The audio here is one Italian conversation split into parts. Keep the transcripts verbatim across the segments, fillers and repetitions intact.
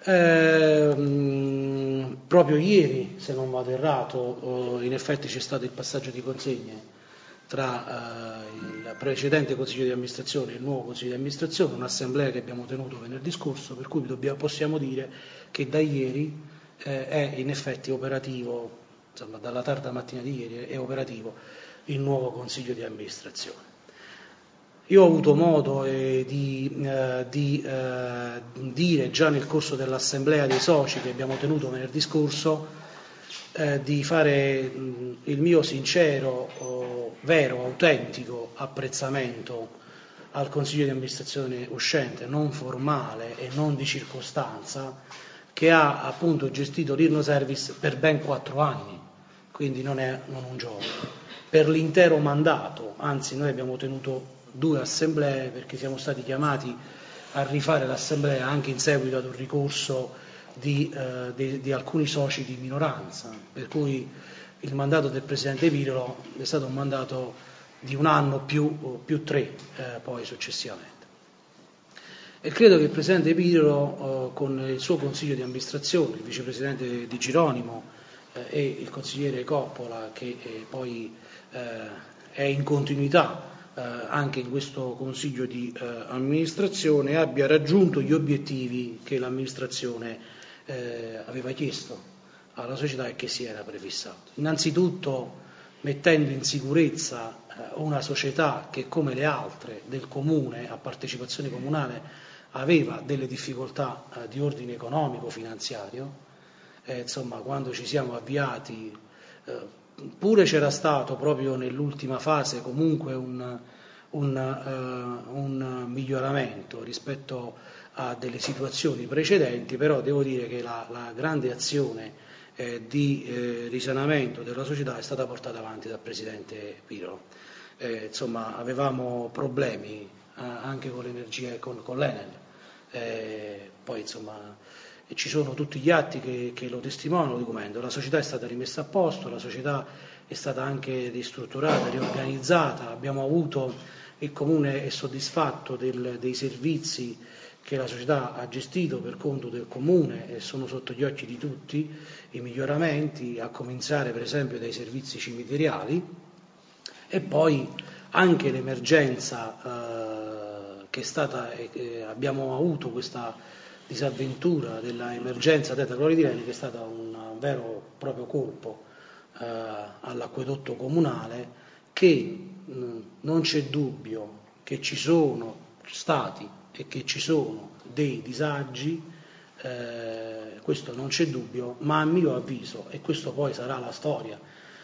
Ehm, proprio ieri, se non vado errato, in effetti c'è stato il passaggio di consegne tra eh, il precedente Consiglio di amministrazione e il nuovo Consiglio di amministrazione, un'assemblea che abbiamo tenuto venerdì scorso, per cui dobbiamo, possiamo dire che da ieri eh, è in effetti operativo, insomma dalla tarda mattina di ieri è operativo il nuovo Consiglio di amministrazione. Io ho avuto modo eh, di, eh, di eh, dire già nel corso dell'assemblea dei soci che abbiamo tenuto venerdì scorso eh, di fare mh, il mio sincero, oh, vero, autentico apprezzamento al Consiglio di amministrazione uscente, non formale e non di circostanza, che ha appunto gestito l'Irno Service per ben quattro anni, quindi non è non un gioco, per l'intero mandato, anzi noi abbiamo tenuto due assemblee perché siamo stati chiamati a rifare l'assemblea anche in seguito ad un ricorso di, eh, di, di alcuni soci di minoranza, per cui il mandato del Presidente Pirolo è stato un mandato di un anno più, più tre eh, poi successivamente. E credo che il Presidente Pirolo eh, con il suo Consiglio di amministrazione, il Vicepresidente Di Gironimo eh, e il Consigliere Coppola, che eh, poi eh, è in continuità Eh, anche in questo Consiglio di eh, amministrazione, abbia raggiunto gli obiettivi che l'amministrazione eh, aveva chiesto alla società e che si era prefissato. Innanzitutto mettendo in sicurezza eh, una società che, come le altre del comune a partecipazione comunale, aveva delle difficoltà eh, di ordine economico, finanziario. Eh, insomma, quando ci siamo avviati eh, Pure c'era stato proprio nell'ultima fase comunque un, un, uh, un miglioramento rispetto a delle situazioni precedenti, però devo dire che la, la grande azione eh, di eh, risanamento della società è stata portata avanti dal Presidente Pirolo. Eh, insomma, avevamo problemi eh, anche con l'energia e con, con l'Enel, eh, poi insomma e ci sono tutti gli atti che, che lo testimoniano, lo documentano. La società è stata rimessa a posto, la società è stata anche ristrutturata, riorganizzata, abbiamo avuto, il Comune è soddisfatto del, dei servizi che la società ha gestito per conto del Comune e sono sotto gli occhi di tutti i miglioramenti, a cominciare per esempio dai servizi cimiteriali, e poi anche l'emergenza eh, che è stata, eh, abbiamo avuto questa disavventura dell'emergenza Teta Clori di Reni, che è stata un vero e proprio colpo eh, all'acquedotto comunale, che mh, non c'è dubbio che ci sono stati e che ci sono dei disagi, eh, questo non c'è dubbio, ma a mio avviso, e questo poi sarà la storia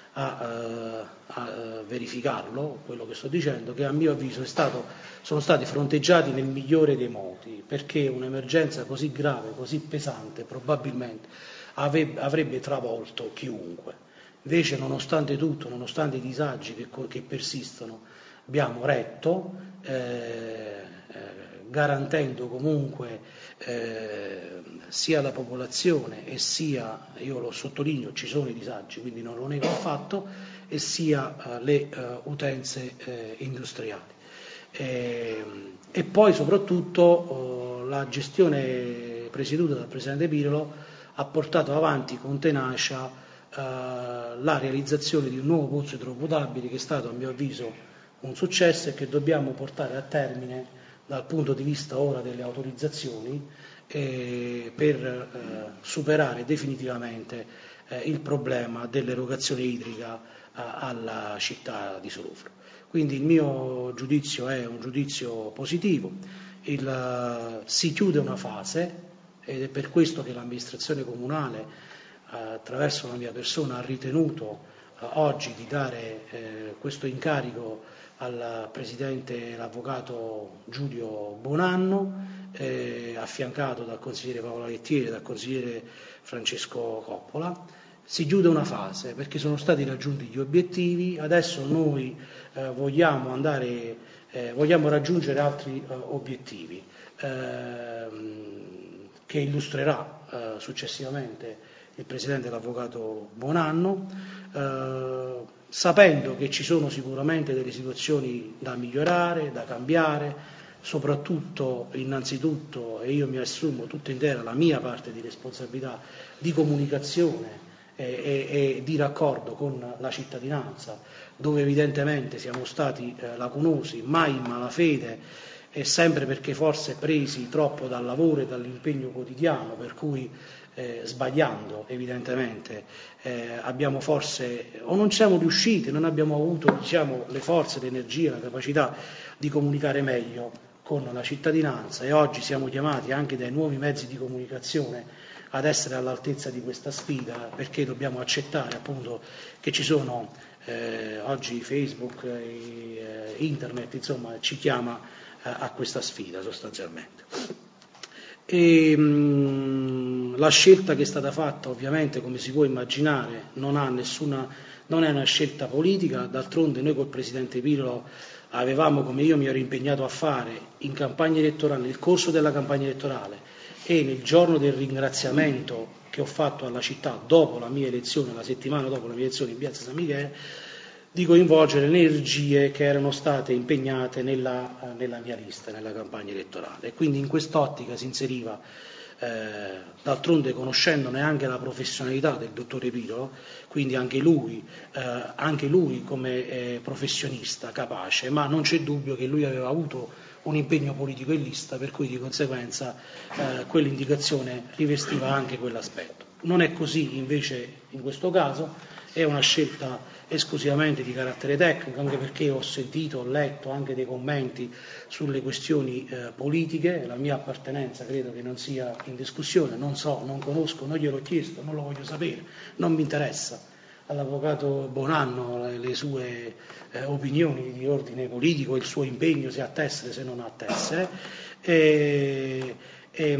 a, a, a verificarlo, quello che sto dicendo, che a mio avviso è stato, sono stati fronteggiati nel migliore dei modi, perché un'emergenza così grave, così pesante, probabilmente ave, avrebbe travolto chiunque. Invece, nonostante tutto, nonostante i disagi che, che persistono, abbiamo retto, eh, eh, garantendo comunque eh, sia alla popolazione e sia, io lo sottolineo, ci sono i disagi, quindi non lo nego affatto, e sia eh, le eh, utenze eh, industriali. Eh, e poi soprattutto oh, la gestione presieduta dal Presidente Pirolo ha portato avanti con tenacia eh, la realizzazione di un nuovo pozzo idropotabile che è stato, a mio avviso, un successo e che dobbiamo portare a termine dal punto di vista ora delle autorizzazioni eh, per eh, superare definitivamente eh, il problema dell'erogazione idrica eh, alla città di Solofra. Quindi il mio giudizio è un giudizio positivo, il, uh, si chiude una fase ed è per questo che l'amministrazione comunale uh, attraverso la mia persona ha ritenuto uh, oggi di dare eh, questo incarico al Presidente l'Avvocato Giulio Bonanno, eh, affiancato dal consigliere Paolo Lettieri e dal consigliere Francesco Coppola. Si chiude una fase perché sono stati raggiunti gli obiettivi, adesso noi eh, vogliamo, andare, eh, vogliamo raggiungere altri eh, obiettivi eh, che illustrerà eh, successivamente il Presidente l'Avvocato Bonanno, eh, sapendo che ci sono sicuramente delle situazioni da migliorare, da cambiare, soprattutto, innanzitutto, e io mi assumo tutta intera la mia parte di responsabilità di comunicazione e, e, e di raccordo con la cittadinanza, dove evidentemente siamo stati eh, lacunosi, mai in malafede, e sempre perché forse presi troppo dal lavoro e dall'impegno quotidiano, per cui eh, sbagliando evidentemente eh, abbiamo forse, o non siamo riusciti, non abbiamo avuto, diciamo, le forze, l'energia, la capacità di comunicare meglio con la cittadinanza, e oggi siamo chiamati anche dai nuovi mezzi di comunicazione ad essere all'altezza di questa sfida, perché dobbiamo accettare appunto che ci sono eh, oggi Facebook, eh, internet, insomma ci chiama eh, a questa sfida sostanzialmente. E, mh, la scelta che è stata fatta ovviamente, come si può immaginare, non ha nessuna, non è una scelta politica. D'altronde noi col Presidente Pirro avevamo, come io mi ero impegnato a fare in campagna elettorale, nel corso della campagna elettorale e nel giorno del ringraziamento che ho fatto alla città dopo la mia elezione, la settimana dopo la mia elezione in piazza San Michele, di coinvolgere le energie che erano state impegnate nella, nella mia lista, nella campagna elettorale. E quindi in quest'ottica si inseriva, eh, d'altronde conoscendone anche la professionalità del dottore Pirro, quindi anche lui, eh, anche lui come eh, professionista capace, ma non c'è dubbio che lui aveva avuto un impegno politico in lista, per cui di conseguenza eh, quell'indicazione rivestiva anche quell'aspetto. Non è così invece in questo caso, è una scelta esclusivamente di carattere tecnico, anche perché ho sentito, ho letto anche dei commenti sulle questioni eh, politiche. La mia appartenenza credo che non sia in discussione, non so, non conosco, non gliel'ho chiesto, non lo voglio sapere, non mi interessa. All'avvocato Bonanno le, le sue eh, opinioni di ordine politico, il suo impegno, se a tessere se non a tessere, e, e,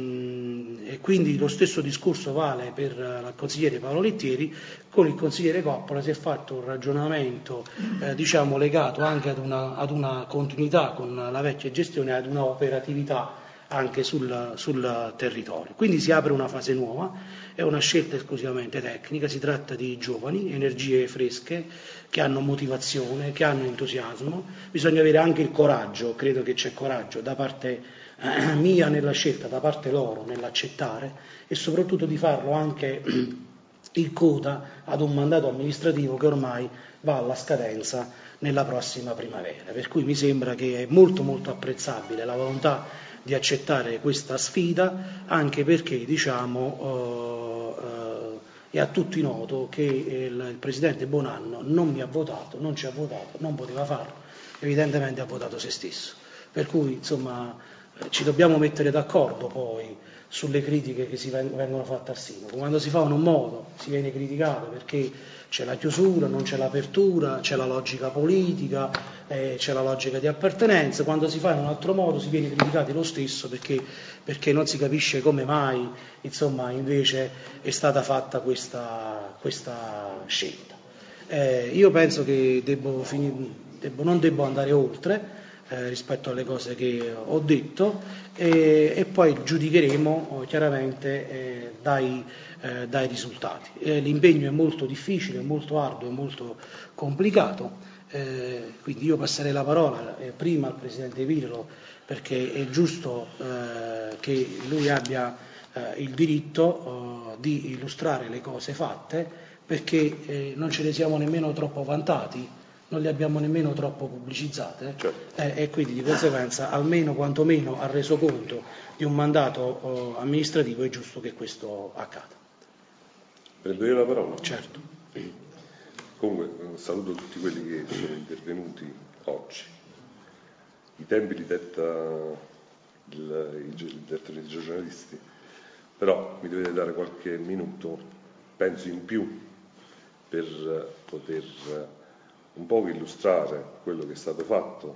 e quindi lo stesso discorso vale per il consigliere Paolo Lettieri. Con il consigliere Coppola si è fatto un ragionamento eh, diciamo legato anche ad una, ad una continuità con la vecchia gestione, ad una operatività anche sul, sul territorio. Quindi si apre una fase nuova, è una scelta esclusivamente tecnica, si tratta di giovani, energie fresche, che hanno motivazione, che hanno entusiasmo. Bisogna avere anche il coraggio, credo che c'è coraggio da parte eh, mia nella scelta, da parte loro nell'accettare, e soprattutto di farlo anche in coda ad un mandato amministrativo che ormai va alla scadenza nella prossima primavera. Per cui mi sembra che è molto molto apprezzabile la volontà di accettare questa sfida, anche perché diciamo eh, eh, è a tutti noto che il, il Presidente Bonanno non mi ha votato, non ci ha votato, non poteva farlo, evidentemente ha votato se stesso. Per cui insomma ci dobbiamo mettere d'accordo poi sulle critiche che si vengono fatte al sindaco. Quando si fa in un modo si viene criticato perché c'è la chiusura, non c'è l'apertura, c'è la logica politica, eh, c'è la logica di appartenenza. Quando si fa in un altro modo si viene criticati lo stesso perché, perché non si capisce come mai insomma invece è stata fatta questa, questa scelta. Eh, io penso che devo finire, devo, non devo andare oltre Eh, rispetto alle cose che ho detto, e, e poi giudicheremo eh, chiaramente eh, dai, eh, dai risultati. Eh, l'impegno è molto difficile, molto arduo, molto complicato, eh, quindi io passerei la parola eh, prima al Presidente Pirro, perché è giusto eh, che lui abbia eh, il diritto eh, di illustrare le cose fatte, perché eh, non ce ne siamo nemmeno troppo vantati, non le abbiamo nemmeno troppo pubblicizzate, certo. eh, e quindi di conseguenza almeno quantomeno a reso conto di un mandato eh, amministrativo è giusto che questo accada. Prendo io la parola? Certo. Comunque saluto tutti quelli che sono intervenuti oggi. I tempi li detta il, il direttore dei giornalisti, però mi dovete dare qualche minuto, penso in più, per poter un po' illustrare quello che è stato fatto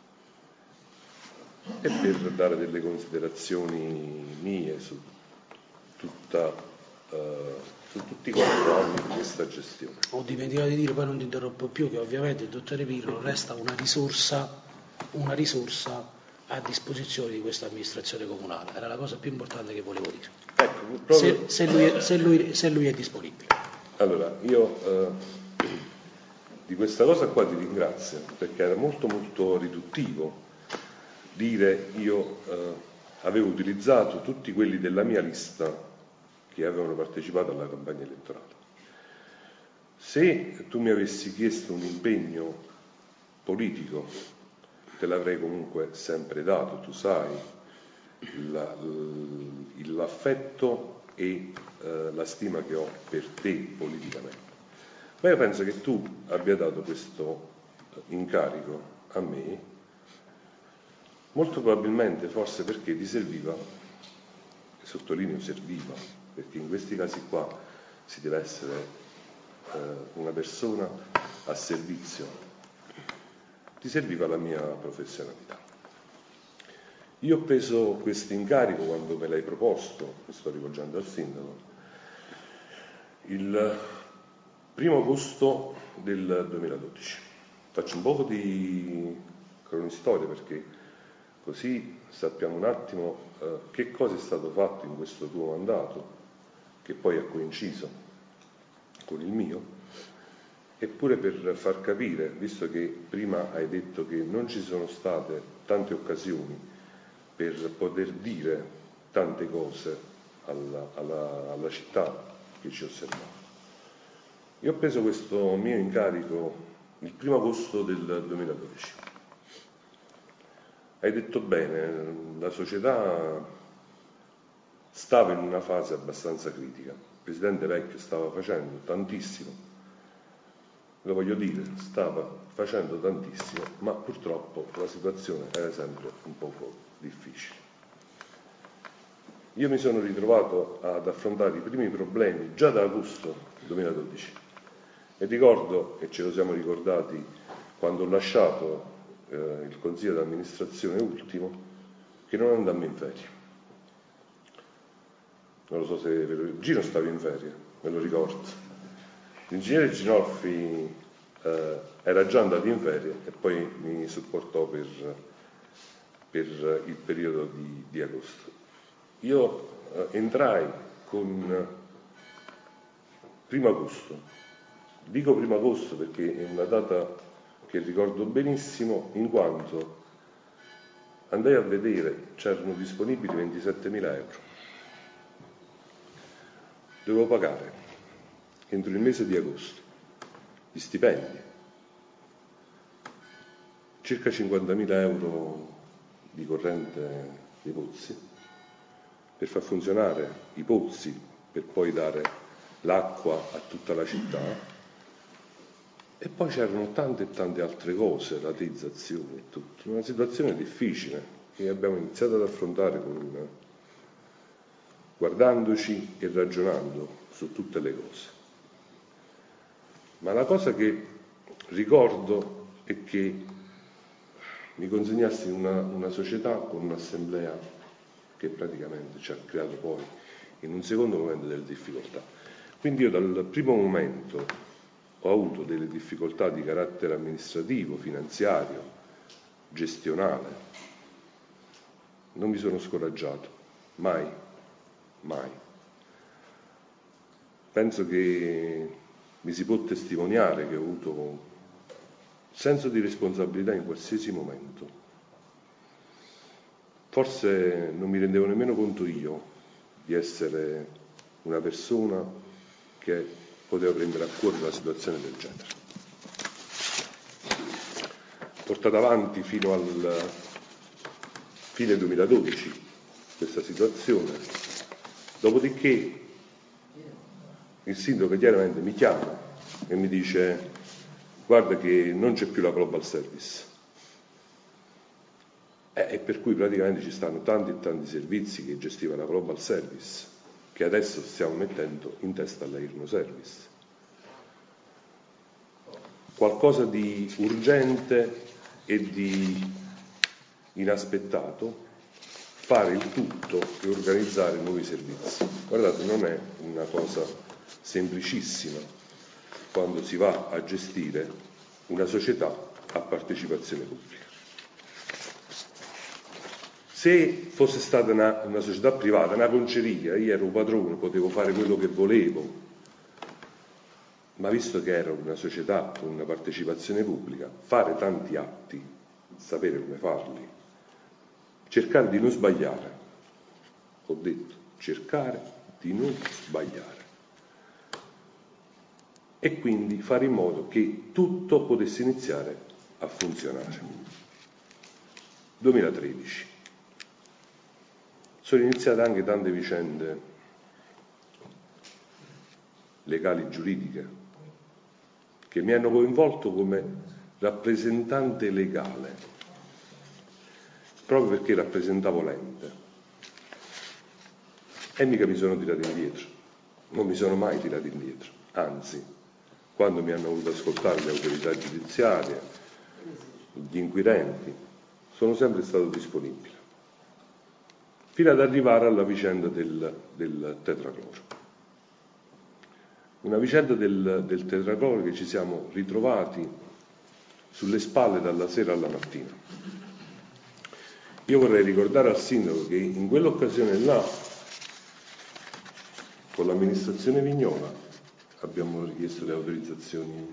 e per dare delle considerazioni mie su, tutta, uh, su tutti i quattro anni di questa gestione. Ho dimenticato di dire, poi non ti interrompo più, che ovviamente il dottore Pirro resta una risorsa, una risorsa a disposizione di questa amministrazione comunale. Era la cosa più importante che volevo dire. Ecco, proprio... se, se, lui, se, lui, se lui è disponibile. Allora, io... Uh, Di questa cosa qua ti ringrazio, perché era molto molto riduttivo dire io eh, avevo utilizzato tutti quelli della mia lista che avevano partecipato alla campagna elettorale. Se tu mi avessi chiesto un impegno politico, te l'avrei comunque sempre dato, tu sai, la, l'affetto e eh, la stima che ho per te politicamente. Ma io penso che tu abbia dato questo incarico a me, molto probabilmente forse perché ti serviva, e sottolineo serviva, perché in questi casi qua si deve essere eh, una persona a servizio, ti serviva la mia professionalità. Io ho preso questo incarico quando me l'hai proposto, mi sto rivolgendo al sindaco, il primo agosto del duemiladodici. Faccio un po' di cronistoria perché così sappiamo un attimo eh, che cosa è stato fatto in questo tuo mandato, che poi ha coinciso con il mio, eppure per far capire, visto che prima hai detto che non ci sono state tante occasioni per poter dire tante cose alla, alla, alla città che ci osservava. Io ho preso questo mio incarico il primo agosto del duemiladodici. Hai detto bene, la società stava in una fase abbastanza critica. Il presidente Vecchio stava facendo tantissimo, lo voglio dire, stava facendo tantissimo, ma purtroppo la situazione era sempre un poco difficile. Io mi sono ritrovato ad affrontare i primi problemi già da agosto duemiladodici. E ricordo, e ce lo siamo ricordati, quando ho lasciato eh, il consiglio di amministrazione ultimo, che non andammo in ferie. Non lo so se ve lo... Gino stava in ferie, me lo ricordo. L'ingegnere Ginolfi eh, era già andato in ferie e poi mi supportò per, per il periodo di, di agosto. Io eh, entrai con primo agosto. Dico primo agosto perché è una data che ricordo benissimo, in quanto andai a vedere, c'erano disponibili ventisettemila euro. Dovevo pagare entro il mese di agosto gli stipendi, circa cinquantamila euro di corrente dei pozzi, per far funzionare i pozzi, per poi dare l'acqua a tutta la città. E poi c'erano tante e tante altre cose, rateizzazioni e tutto. Una situazione difficile che abbiamo iniziato ad affrontare con, guardandoci e ragionando su tutte le cose. Ma la cosa che ricordo è che mi consegnassi in una, una società con un'assemblea che praticamente ci ha creato poi in un secondo momento delle difficoltà. Quindi io dal primo momento ho avuto delle difficoltà di carattere amministrativo, finanziario, gestionale. Non mi sono scoraggiato, mai, mai. Penso che mi si può testimoniare che ho avuto senso di responsabilità in qualsiasi momento. Forse non mi rendevo nemmeno conto io di essere una persona che poteva prendere a cuore una situazione del genere. Portata avanti fino al fine duemiladodici questa situazione, dopodiché il sindaco chiaramente mi chiama e mi dice: guarda che non c'è più la Global Service, e eh, per cui praticamente ci stanno tanti e tanti servizi che gestiva la Global Service, che adesso stiamo mettendo in testa all'Airno Service. Qualcosa di urgente e di inaspettato, fare il tutto e organizzare nuovi servizi. Guardate, non è una cosa semplicissima quando si va a gestire una società a partecipazione pubblica. Se fosse stata una, una società privata, una conceria, io ero padrone, potevo fare quello che volevo, ma visto che era una società con una partecipazione pubblica, fare tanti atti, sapere come farli, cercare di non sbagliare. Ho detto, cercare di non sbagliare. E quindi fare in modo che tutto potesse iniziare a funzionare. duemilatredici. Sono iniziate anche tante vicende legali giuridiche che mi hanno coinvolto come rappresentante legale, proprio perché rappresentavo l'ente. E mica mi sono tirato indietro, non mi sono mai tirato indietro, anzi, quando mi hanno voluto ascoltare le autorità giudiziarie, gli inquirenti, sono sempre stato disponibile, fino ad arrivare alla vicenda del, del tetracloro. Una vicenda del, del tetracloro che ci siamo ritrovati sulle spalle dalla sera alla mattina. Io vorrei ricordare al sindaco che in quell'occasione là, con l'amministrazione Vignola, abbiamo richiesto le autorizzazioni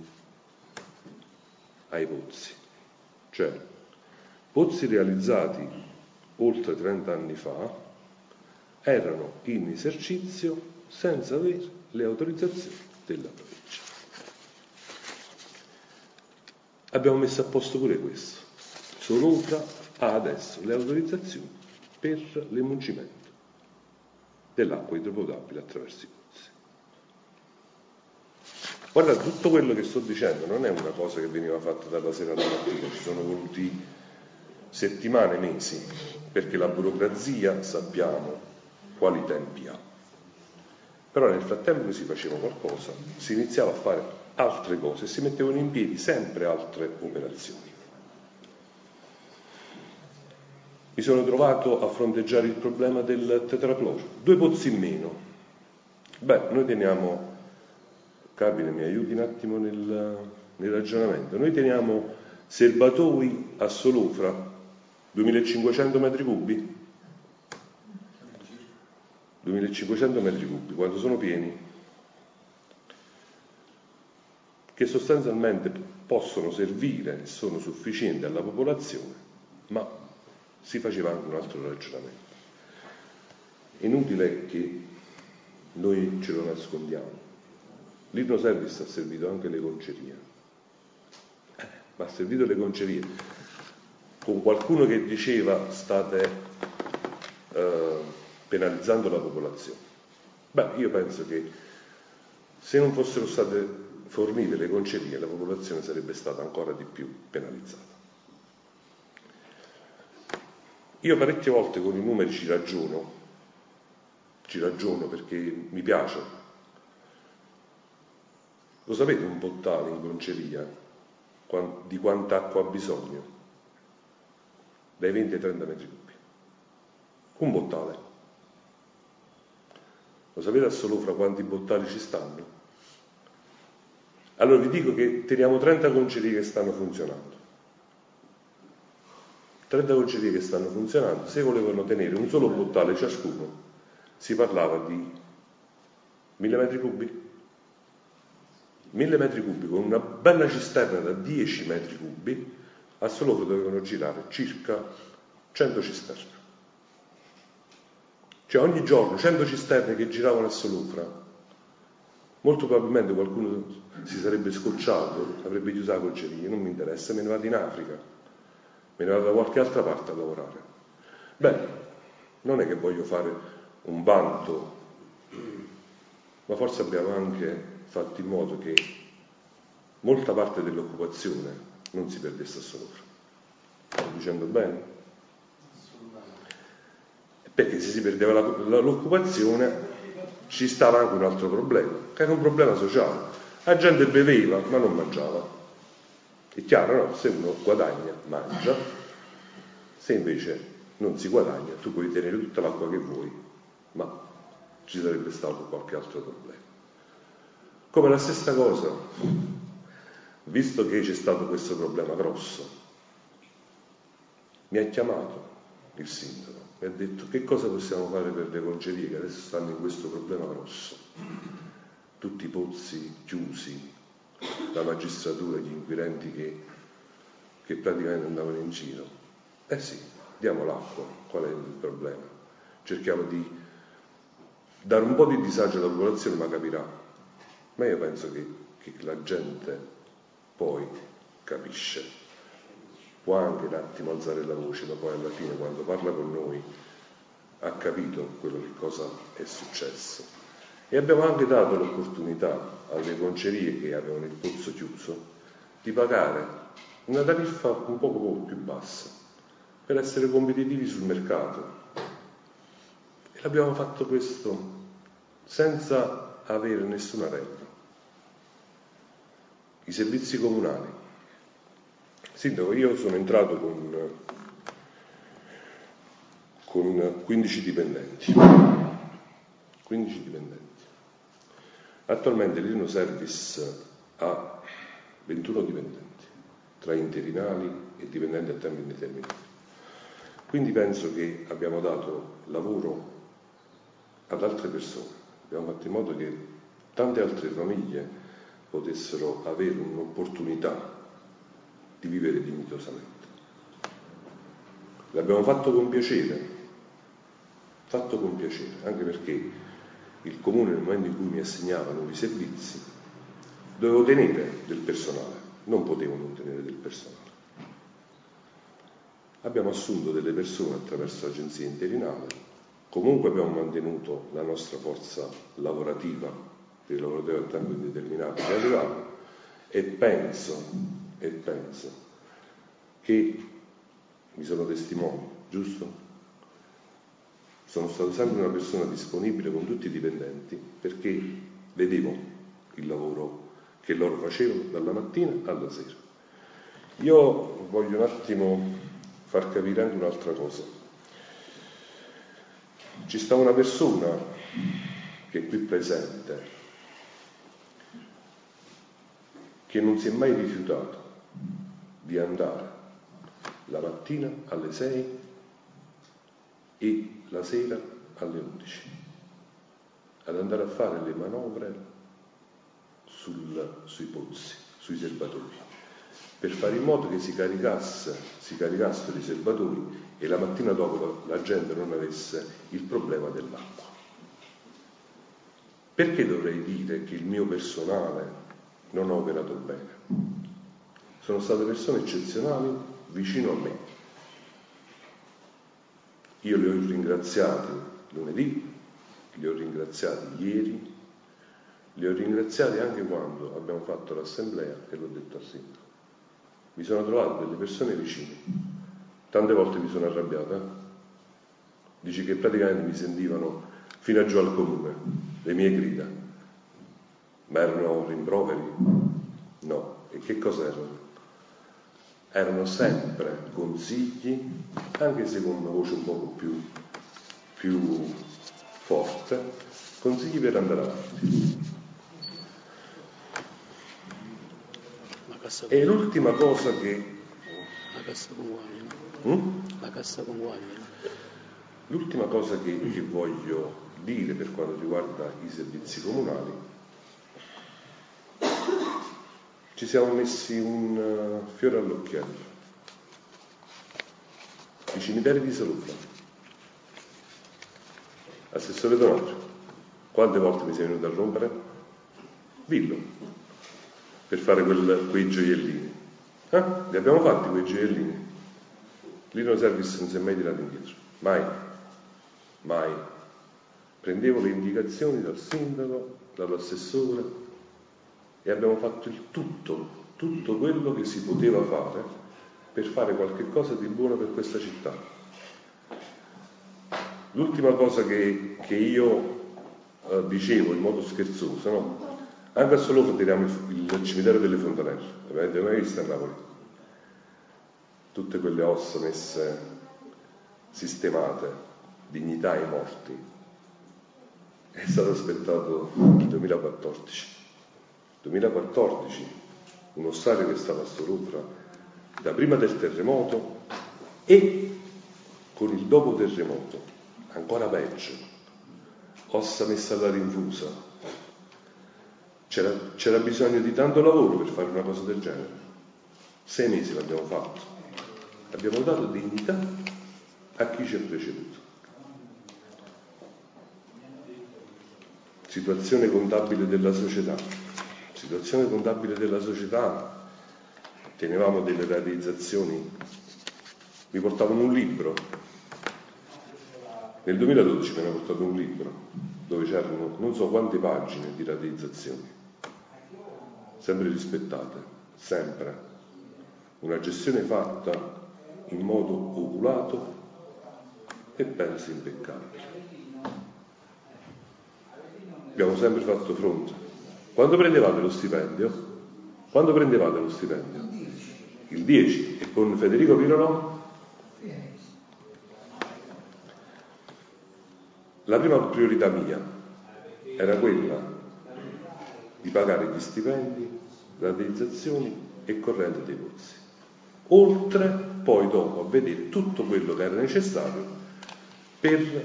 ai pozzi, cioè pozzi realizzati oltre trenta anni fa erano in esercizio senza avere le autorizzazioni della provincia. Abbiamo messo a posto pure questo. Solofra ha adesso le autorizzazioni per l'emuncimento dell'acqua idropotabile attraverso i pozzi. Guarda, tutto quello che sto dicendo non è una cosa che veniva fatta dalla sera alla mattina, ci sono voluti settimane, mesi, perché la burocrazia sappiamo quali tempi ha. Però nel frattempo che si faceva qualcosa, si iniziava a fare altre cose e si mettevano in piedi sempre altre operazioni. Mi sono trovato a fronteggiare il problema del tetracloro. Due pozzi in meno. Beh, noi teniamo, Carmine mi aiuti un attimo nel, nel ragionamento, noi teniamo serbatoi a Solofra, duemilacinquecento metri cubi? duemilacinquecento metri cubi, quando sono pieni, che sostanzialmente possono servire e sono sufficienti alla popolazione, ma si faceva anche un altro ragionamento. Inutile che noi ce lo nascondiamo. L'idroservice ha servito anche le concerie, eh, ma ha servito le concerie con qualcuno che diceva state eh, penalizzando la popolazione. Beh, io penso che se non fossero state fornite le concerie, la popolazione sarebbe stata ancora di più penalizzata. Io parecchie volte con i numeri ci ragiono, ci ragiono perché mi piace. Lo sapete un bottale in conceria di quanta acqua ha bisogno? Dai venti ai trenta metri cubi. Un bottale. Lo sapete a Solofra quanti bottali ci stanno? Allora vi dico che teniamo trenta concerie che stanno funzionando. trenta concerie che stanno funzionando, se volevano tenere un solo bottale ciascuno, si parlava di mille metri cubi. mille metri cubi con una bella cisterna da dieci metri cubi, a Solofra dovevano girare circa cento cisterne. Cioè ogni giorno cento cisterne che giravano a Solofra. Molto probabilmente qualcuno si sarebbe scocciato, avrebbe chiuso la conceria, non mi interessa, me ne vado in Africa, me ne vado da qualche altra parte a lavorare. Beh, non è che voglio fare un vanto, ma forse abbiamo anche fatto in modo che molta parte dell'occupazione non si perdesse a Solofra. Sto dicendo bene? Perché se si perdeva la, la, l'occupazione ci stava anche un altro problema, che era un problema sociale. La gente beveva ma non mangiava. È chiaro, no? Se uno guadagna, mangia. Se invece non si guadagna, tu puoi tenere tutta l'acqua che vuoi, ma ci sarebbe stato qualche altro problema. Come la stessa cosa, visto che c'è stato questo problema grosso, mi ha chiamato il sindaco. Mi ha detto che cosa possiamo fare per le concerie che adesso stanno in questo problema grosso, tutti i pozzi chiusi, la magistratura, gli inquirenti che, che praticamente andavano in giro. Eh sì, diamo l'acqua, qual è il problema? Cerchiamo di dare un po' di disagio alla popolazione, ma capirà. Ma io penso che, che la gente poi capisce, può anche un attimo alzare la voce, ma poi alla fine quando parla con noi ha capito quello che cosa è successo. E abbiamo anche dato l'opportunità alle concerie che avevano il pozzo chiuso di pagare una tariffa un poco più bassa per essere competitivi sul mercato. E l'abbiamo fatto questo senza avere nessuna regola. I servizi comunali. Sindaco, io sono entrato con, con quindici dipendenti. quindici dipendenti. Attualmente l'Irno Service ha ventuno dipendenti, tra interinali e dipendenti a tempo indeterminato. Quindi penso che abbiamo dato lavoro ad altre persone, abbiamo fatto in modo che tante altre famiglie potessero avere un'opportunità di vivere dignitosamente. L'abbiamo fatto con piacere, fatto con piacere, anche perché il Comune nel momento in cui mi assegnava nuovi servizi dovevo tenere del personale, non potevo non tenere del personale. Abbiamo assunto delle persone attraverso l'agenzia interinale, comunque abbiamo mantenuto la nostra forza lavorativa per i lavoratori a tempo indeterminato che arrivavano e penso, e penso che mi sono testimoni, giusto? Sono stato sempre una persona disponibile con tutti i dipendenti perché vedevo il lavoro che loro facevano dalla mattina alla sera. Io voglio un attimo far capire anche un'altra cosa. Ci sta una persona che è qui presente che non si è mai rifiutato di andare la mattina alle sei e la sera alle undici ad andare a fare le manovre sul, sui pozzi, sui serbatoi, per fare in modo che si caricasse, si caricassero i serbatoi e la mattina dopo la gente non avesse il problema dell'acqua. Perché dovrei dire che il mio personale non ha operato bene? Sono state persone eccezionali vicino a me. Io li ho ringraziati lunedì, li ho ringraziati ieri, li ho ringraziati anche quando abbiamo fatto l'assemblea e l'ho detto al sindaco. Mi sono trovato delle persone vicine, tante volte mi sono arrabbiata, eh? Dici che praticamente mi sentivano fino a giù al comune, le mie grida, ma erano rimproveri? No. E che cos'erano? Erano sempre consigli, anche se con una voce un poco più, più forte, consigli per andare avanti. E l'ultima cosa che... La cassa conguagli, no? Mm? La cassa conguagli. L'ultima cosa che, che voglio dire per quanto riguarda i servizi comunali, ci siamo messi un uh, fiore all'occhiello. I cimiteri di Salufra. Assessore Donaggio, quante volte mi sei venuto a rompere? Dillo, per fare quel, quei gioiellini. Eh? Li abbiamo fatti quei gioiellini? L'Irno Service non si è mai tirato indietro, mai, mai. Prendevo le indicazioni dal sindaco, dall'assessore, e abbiamo fatto il tutto, tutto quello che si poteva fare per fare qualche cosa di buono per questa città. L'ultima cosa che, che io eh, dicevo in modo scherzoso, no? Anche a Solofra tiriamo il, il cimitero delle Fontanelle, avete mai visto a Napoli? Tutte quelle ossa messe, sistemate, dignità ai morti. È stato aspettato il duemilaquattordici. duemilaquattordici, un ossario che stava a Solofra da prima del terremoto e con il dopo terremoto, ancora peggio, ossa messe alla rinfusa. C'era, c'era bisogno di tanto lavoro per fare una cosa del genere. Sei mesi l'abbiamo fatto. Abbiamo dato dignità a chi ci ha preceduto. Situazione contabile della società. Situazione contabile della società, tenevamo delle rateizzazioni, mi portavano un libro, nel duemiladodici mi hanno portato un libro dove c'erano non so quante pagine di rateizzazioni, sempre rispettate, sempre, una gestione fatta in modo oculato e penso impeccabile. Abbiamo sempre fatto fronte. Quando prendevate lo stipendio? Quando prendevate lo stipendio? Il dieci. E con Federico Pirolo? La prima priorità mia era quella di pagare gli stipendi, rateizzazioni e corrente dei corsi. Oltre poi dopo a vedere tutto quello che era necessario per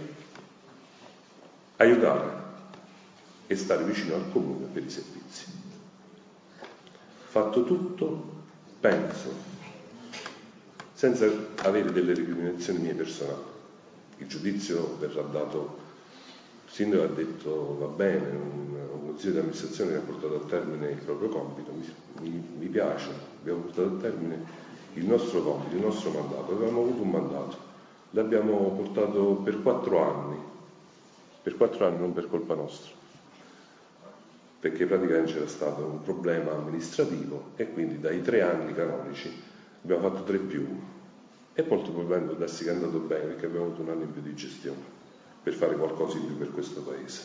aiutare e stare vicino al comune per i servizi. Fatto tutto, penso, senza avere delle recriminazioni mie personali. Il giudizio verrà dato, il sindaco ha detto va bene, un, un consiglio di amministrazione che ha portato a termine il proprio compito, mi, mi, mi piace, abbiamo portato a termine il nostro compito, il nostro mandato, avevamo avuto un mandato, l'abbiamo portato per quattro anni, per quattro anni non per colpa nostra, perché praticamente c'era stato un problema amministrativo e quindi dai tre anni canonici abbiamo fatto tre più e molto probabilmente può darsi che è andato bene perché abbiamo avuto un anno in più di gestione per fare qualcosa in più per questo paese.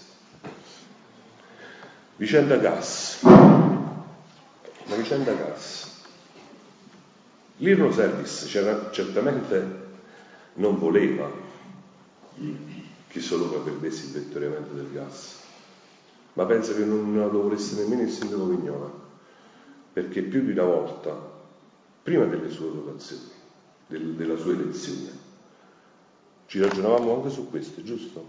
Vicenda gas. La vicenda gas. L'Irno Service c'era, certamente non voleva che Soloca perdesse il vettoriamento del gas, ma penso che non lo volesse nemmeno il sindaco Vignola, perché più di una volta, prima delle sue votazioni, del, della sua elezione, ci ragionavamo anche su questo, giusto?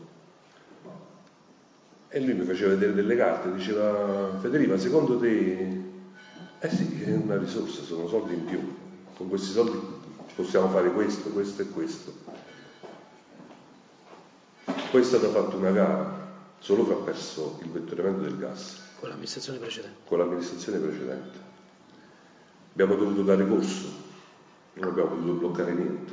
E lui mi faceva vedere delle carte, diceva Federico, secondo te, eh sì, è una risorsa, sono soldi in più, con questi soldi possiamo fare questo, questo e questo. Poi è stata fatta una gara, Soloca ha perso il vettoriamento del gas. Con l'amministrazione precedente. Con l'amministrazione precedente. Abbiamo dovuto dare corso, non abbiamo potuto bloccare niente.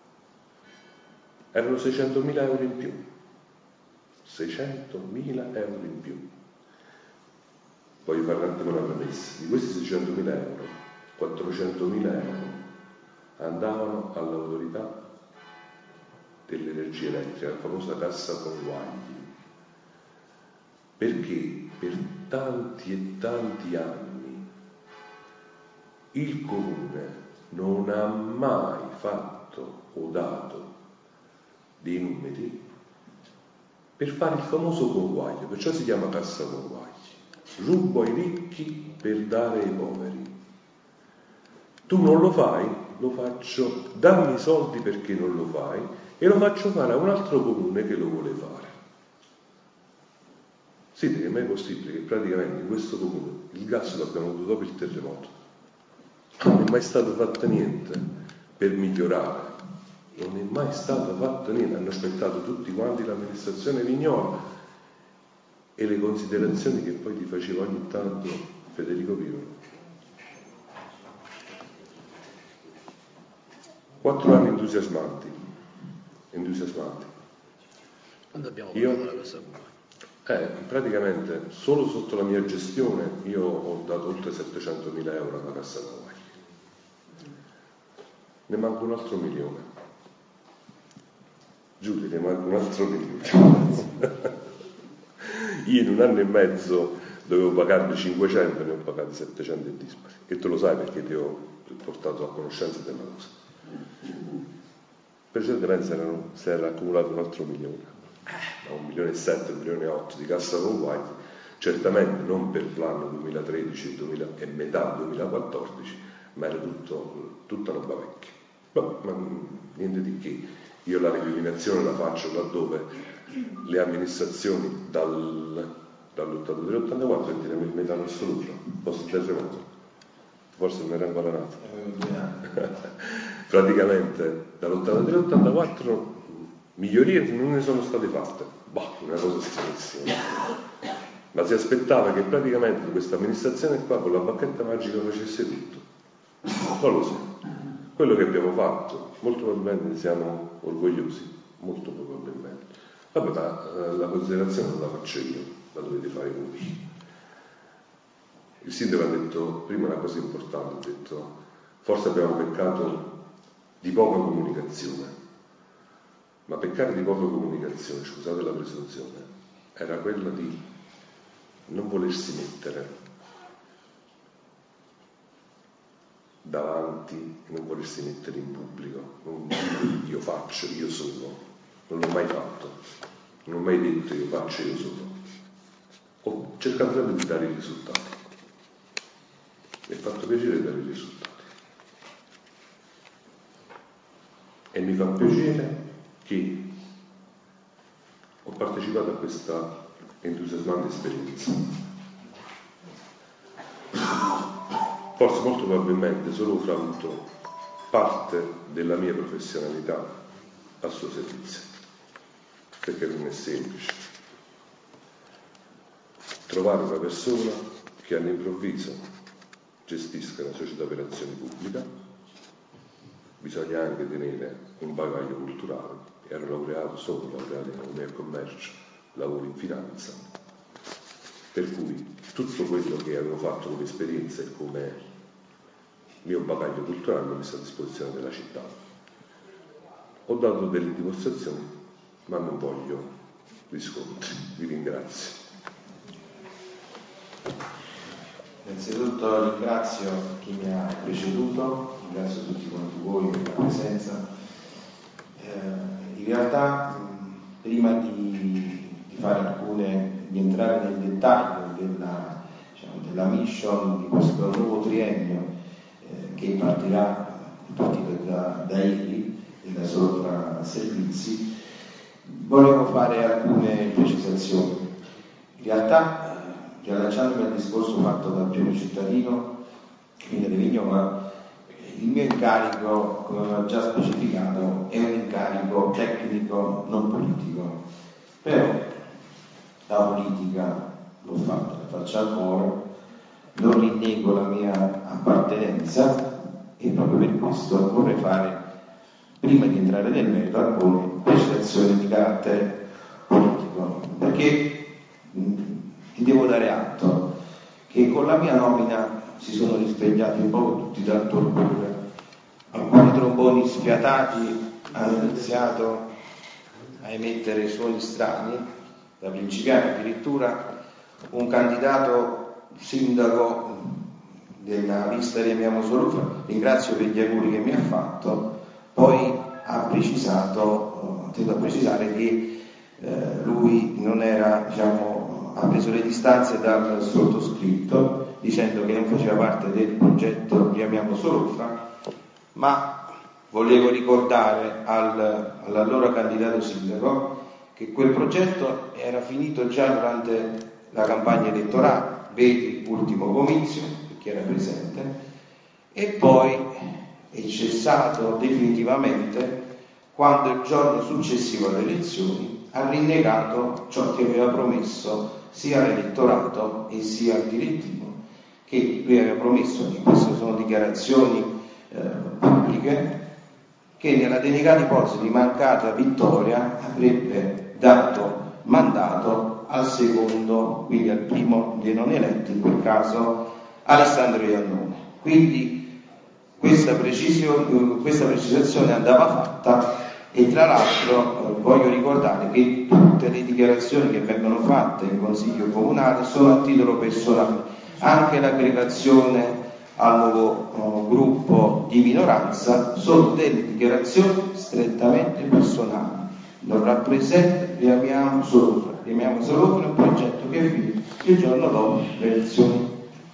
Erano seicentomila euro in più. seicentomila euro in più. Voglio fare un attimo una premessa. Di questi seicentomila euro, quattrocentomila euro andavano all'autorità dell'energia elettrica, la famosa cassa conguagli. Perché per tanti e tanti anni il comune non ha mai fatto o dato dei numeri per fare il famoso conguaglio, perciò si chiama cassa conguagli. Rubo ai ricchi per dare ai poveri. Tu non lo fai, lo faccio, dammi i soldi perché non lo fai e lo faccio fare a un altro comune che lo vuole fare. Sì, perché è mai possibile che praticamente in questo comune il gas lo abbiamo avuto dopo il terremoto. Non è mai stato fatto niente per migliorare, non è mai stato fatto niente, hanno aspettato tutti quanti l'amministrazione Vignola e le considerazioni che poi ti faceva ogni tanto Federico Pirolo. Quattro anni entusiasmanti, entusiasmanti. Quando abbiamo Io, parlato della questa comune? Eh, praticamente solo sotto la mia gestione io ho dato oltre settecentomila euro alla cassa conguagli. Ne manca un altro milione. Giulio, ne manca un altro milione. Io in un anno e mezzo dovevo pagarne cinquecento, ne ho pagati settecento e dispari. E tu lo sai perché ti ho portato a conoscenza della cosa. Precedentemente si, erano, si era accumulato un altro milione. A un milione e sette, un milione e otto di cassa conguagli, certamente non per l'anno duemilatredici e metà duemilaquattordici, ma era tutto, tutta roba vecchia. No, ma niente di che. Io la recriminazione la faccio laddove le amministrazioni dal, dall'ottantatré all'ottantaquattro entriamo in metano assoluto, post terremoto. Forse non era ancora nato. Praticamente dall'ottantatré all'ottantaquattro Migliorie non ne sono state fatte, boh, una cosa stranissima. Ma si aspettava che praticamente questa amministrazione qua con la bacchetta magica facesse tutto. Non lo so. Quello che abbiamo fatto, molto probabilmente siamo orgogliosi, molto probabilmente. Vabbè, ma eh, la considerazione non la faccio io, la dovete fare voi. Il sindaco ha detto prima una cosa importante, ha detto forse abbiamo peccato di poca comunicazione. Ma peccare di poca comunicazione, scusate la presunzione, era quella di non volersi mettere davanti, non volersi mettere in pubblico, non dire io faccio, io sono, non l'ho mai fatto, non ho mai detto io faccio, io sono. Ho cercato sempre di dare i risultati. Mi è fatto piacere dare i risultati. E mi fa piacere che ho partecipato a questa entusiasmante esperienza. Forse molto probabilmente solo ho avuto parte della mia professionalità a suo servizio, perché non è semplice trovare una persona che all'improvviso gestisca una società per azioni pubblica. Bisogna anche tenere un bagaglio culturale. Ero laureato, sono laureato in economia e commercio, lavoro in finanza, per cui tutto quello che avevo fatto come esperienza e come mio bagaglio culturale l'ho messo a disposizione della città. Ho dato delle dimostrazioni, ma non voglio riscontri. Vi ringrazio. Innanzitutto ringrazio chi mi ha preceduto, ringrazio tutti quanti voi per la presenza. Eh, in realtà, mh, prima di, di fare alcune, di entrare nel dettaglio della, diciamo, della mission di questo nuovo triennio eh, che partirà, partito da, da ieri e da Solofra Servizi, volevo fare alcune precisazioni. In realtà, riallacciandomi al discorso fatto dal primo cittadino, Michele Vignova, il mio incarico, come ho già specificato, è un incarico tecnico, non politico. Però la politica l'ho fatta, la faccio ancora, non rinnego la mia appartenenza e proprio per questo vorrei fare, prima di entrare nel merito, alcune precisazioni di carattere politico. Perché ti devo dare atto che con la mia nomina si sono risvegliati un po' tutti dal torpore. Alcuni tromboni sfiatati hanno iniziato a emettere suoni strani, da principiante addirittura un candidato sindaco della lista Riamiamo Solofra, ringrazio per gli auguri che mi ha fatto, poi ha precisato, tendo a precisare che eh, lui non era, diciamo, ha preso le distanze dal sottoscritto dicendo che non faceva parte del progetto Riamiamo Solofra, ma volevo ricordare al, all'allora candidato sindaco che quel progetto era finito già durante la campagna elettorale, vedi l'ultimo comizio, per chi era presente, e poi è cessato definitivamente quando il giorno successivo alle elezioni ha rinnegato ciò che aveva promesso sia all'elettorato e sia al direttivo, che lui aveva promesso, e queste sono dichiarazioni eh, pubbliche, che nella denegata ipotesi di mancata vittoria avrebbe dato mandato al secondo, quindi al primo dei non eletti, in quel caso Alessandro Iannone. Quindi questa, precisio, questa precisazione andava fatta. E tra l'altro eh, voglio ricordare che tutte le dichiarazioni che vengono fatte in Consiglio Comunale sono a titolo personale, anche l'aggregazione al nuovo uh, gruppo di minoranza sono delle dichiarazioni strettamente personali, non rappresenta Riamiamo Solofra. Riamiamo Solofra è un progetto che è finito il giorno dopo le elezioni.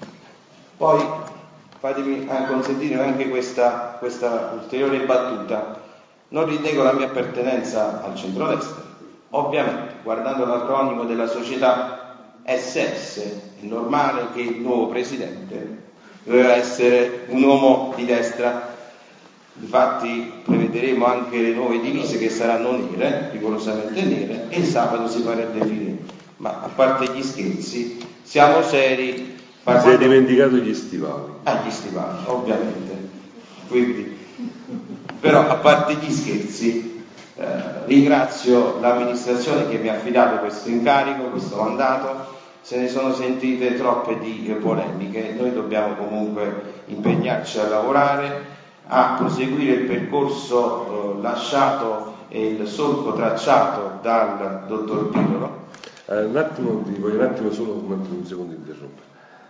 Poi fatemi consentire anche questa, questa ulteriore battuta. Non rinnego la mia appartenenza al centrodestra. Ovviamente, guardando l'acronimo della società S S, è normale che il nuovo presidente doveva essere un uomo di destra. Infatti prevederemo anche le nuove divise che saranno nere, rigorosamente nere, e il sabato si farà il defilé. Ma a parte gli scherzi, siamo seri. Ma si è dimenticato gli stivali. Ah, gli stivali, ovviamente. Quindi, però a parte gli scherzi, eh, ringrazio l'amministrazione che mi ha affidato questo incarico, questo mandato. Se ne sono sentite troppe di polemiche, noi dobbiamo comunque impegnarci a lavorare, a proseguire il percorso eh, lasciato e il solco tracciato dal dottor Pirolo. Eh, un attimo, ti voglio un attimo solo un, attimo, un secondo interrompere.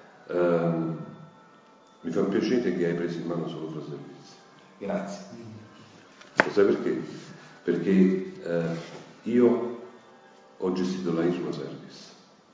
Uh, mi fa piacere che hai preso in mano solo Pro Servizi. Grazie. Lo sai perché? Perché uh, io ho gestito la Irma Service,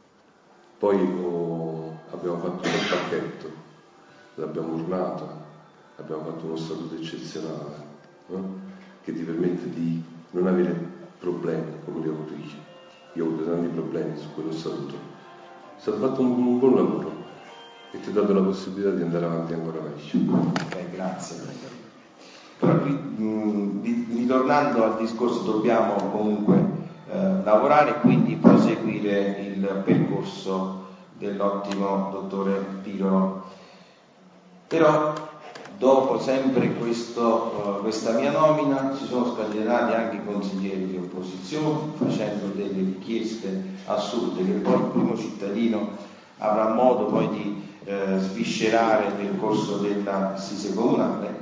poi ho, abbiamo fatto un pacchetto, l'abbiamo ornata, abbiamo fatto uno statuto eccezionale, no? Che ti permette di non avere problemi come li ho avuto io. Io ho avuto tanti problemi su quello statuto. È stato fatto un, un buon lavoro e ti ho dato la possibilità di andare avanti ancora meglio. Ok, grazie. Però, mh, ritornando al discorso, dobbiamo comunque eh, lavorare e quindi proseguire il percorso dell'ottimo dottore Pirolo. Però dopo sempre questo, uh, questa mia nomina si sono scatenati anche i consiglieri di opposizione facendo delle richieste assurde che poi il primo cittadino avrà modo poi di eh, sviscerare nel corso dell'assise comunale.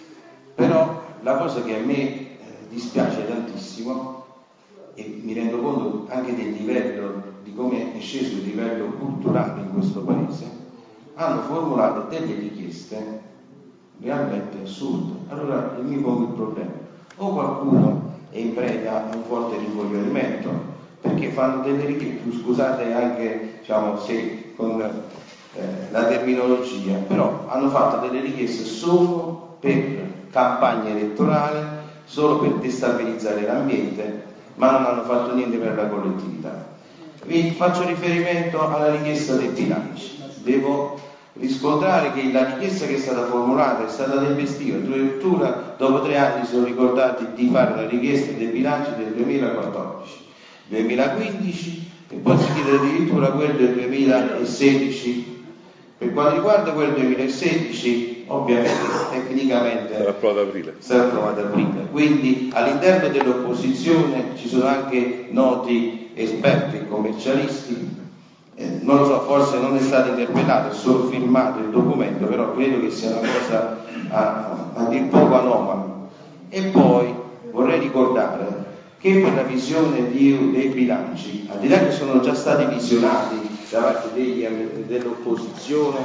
Però la cosa che a me eh, dispiace tantissimo, e mi rendo conto anche del livello, di come è sceso il livello culturale in questo paese, hanno formulato delle richieste realmente assurde. Allora io mi pongo il problema: o qualcuno è in preda a un forte rincoglionimento, perché fanno delle richieste, scusate anche diciamo se con eh, la terminologia, però hanno fatto delle richieste solo per campagna elettorale, solo per destabilizzare l'ambiente, ma non hanno fatto niente per la collettività. Vi faccio riferimento alla richiesta dei bilanci. Devo riscontrare che la richiesta che è stata formulata è stata tempestiva, addirittura dopo tre anni si sono ricordati di fare la richiesta dei bilanci del duemilaquattordici, duemilaquindici e poi si chiede addirittura quello del duemilasedici. Per quanto riguarda quello del duemilasedici, ovviamente tecnicamente sarà approvato ad aprile. sarà approvato ad aprile. Quindi all'interno dell'opposizione ci sono anche noti esperti commercialisti. Eh, non lo so, forse non è stato interpretato, è solo firmato il documento, però credo che sia una cosa a, a dir poco anomala. E poi vorrei ricordare che per la visione di, dei bilanci, al di là che sono già stati visionati da parte degli, dell'opposizione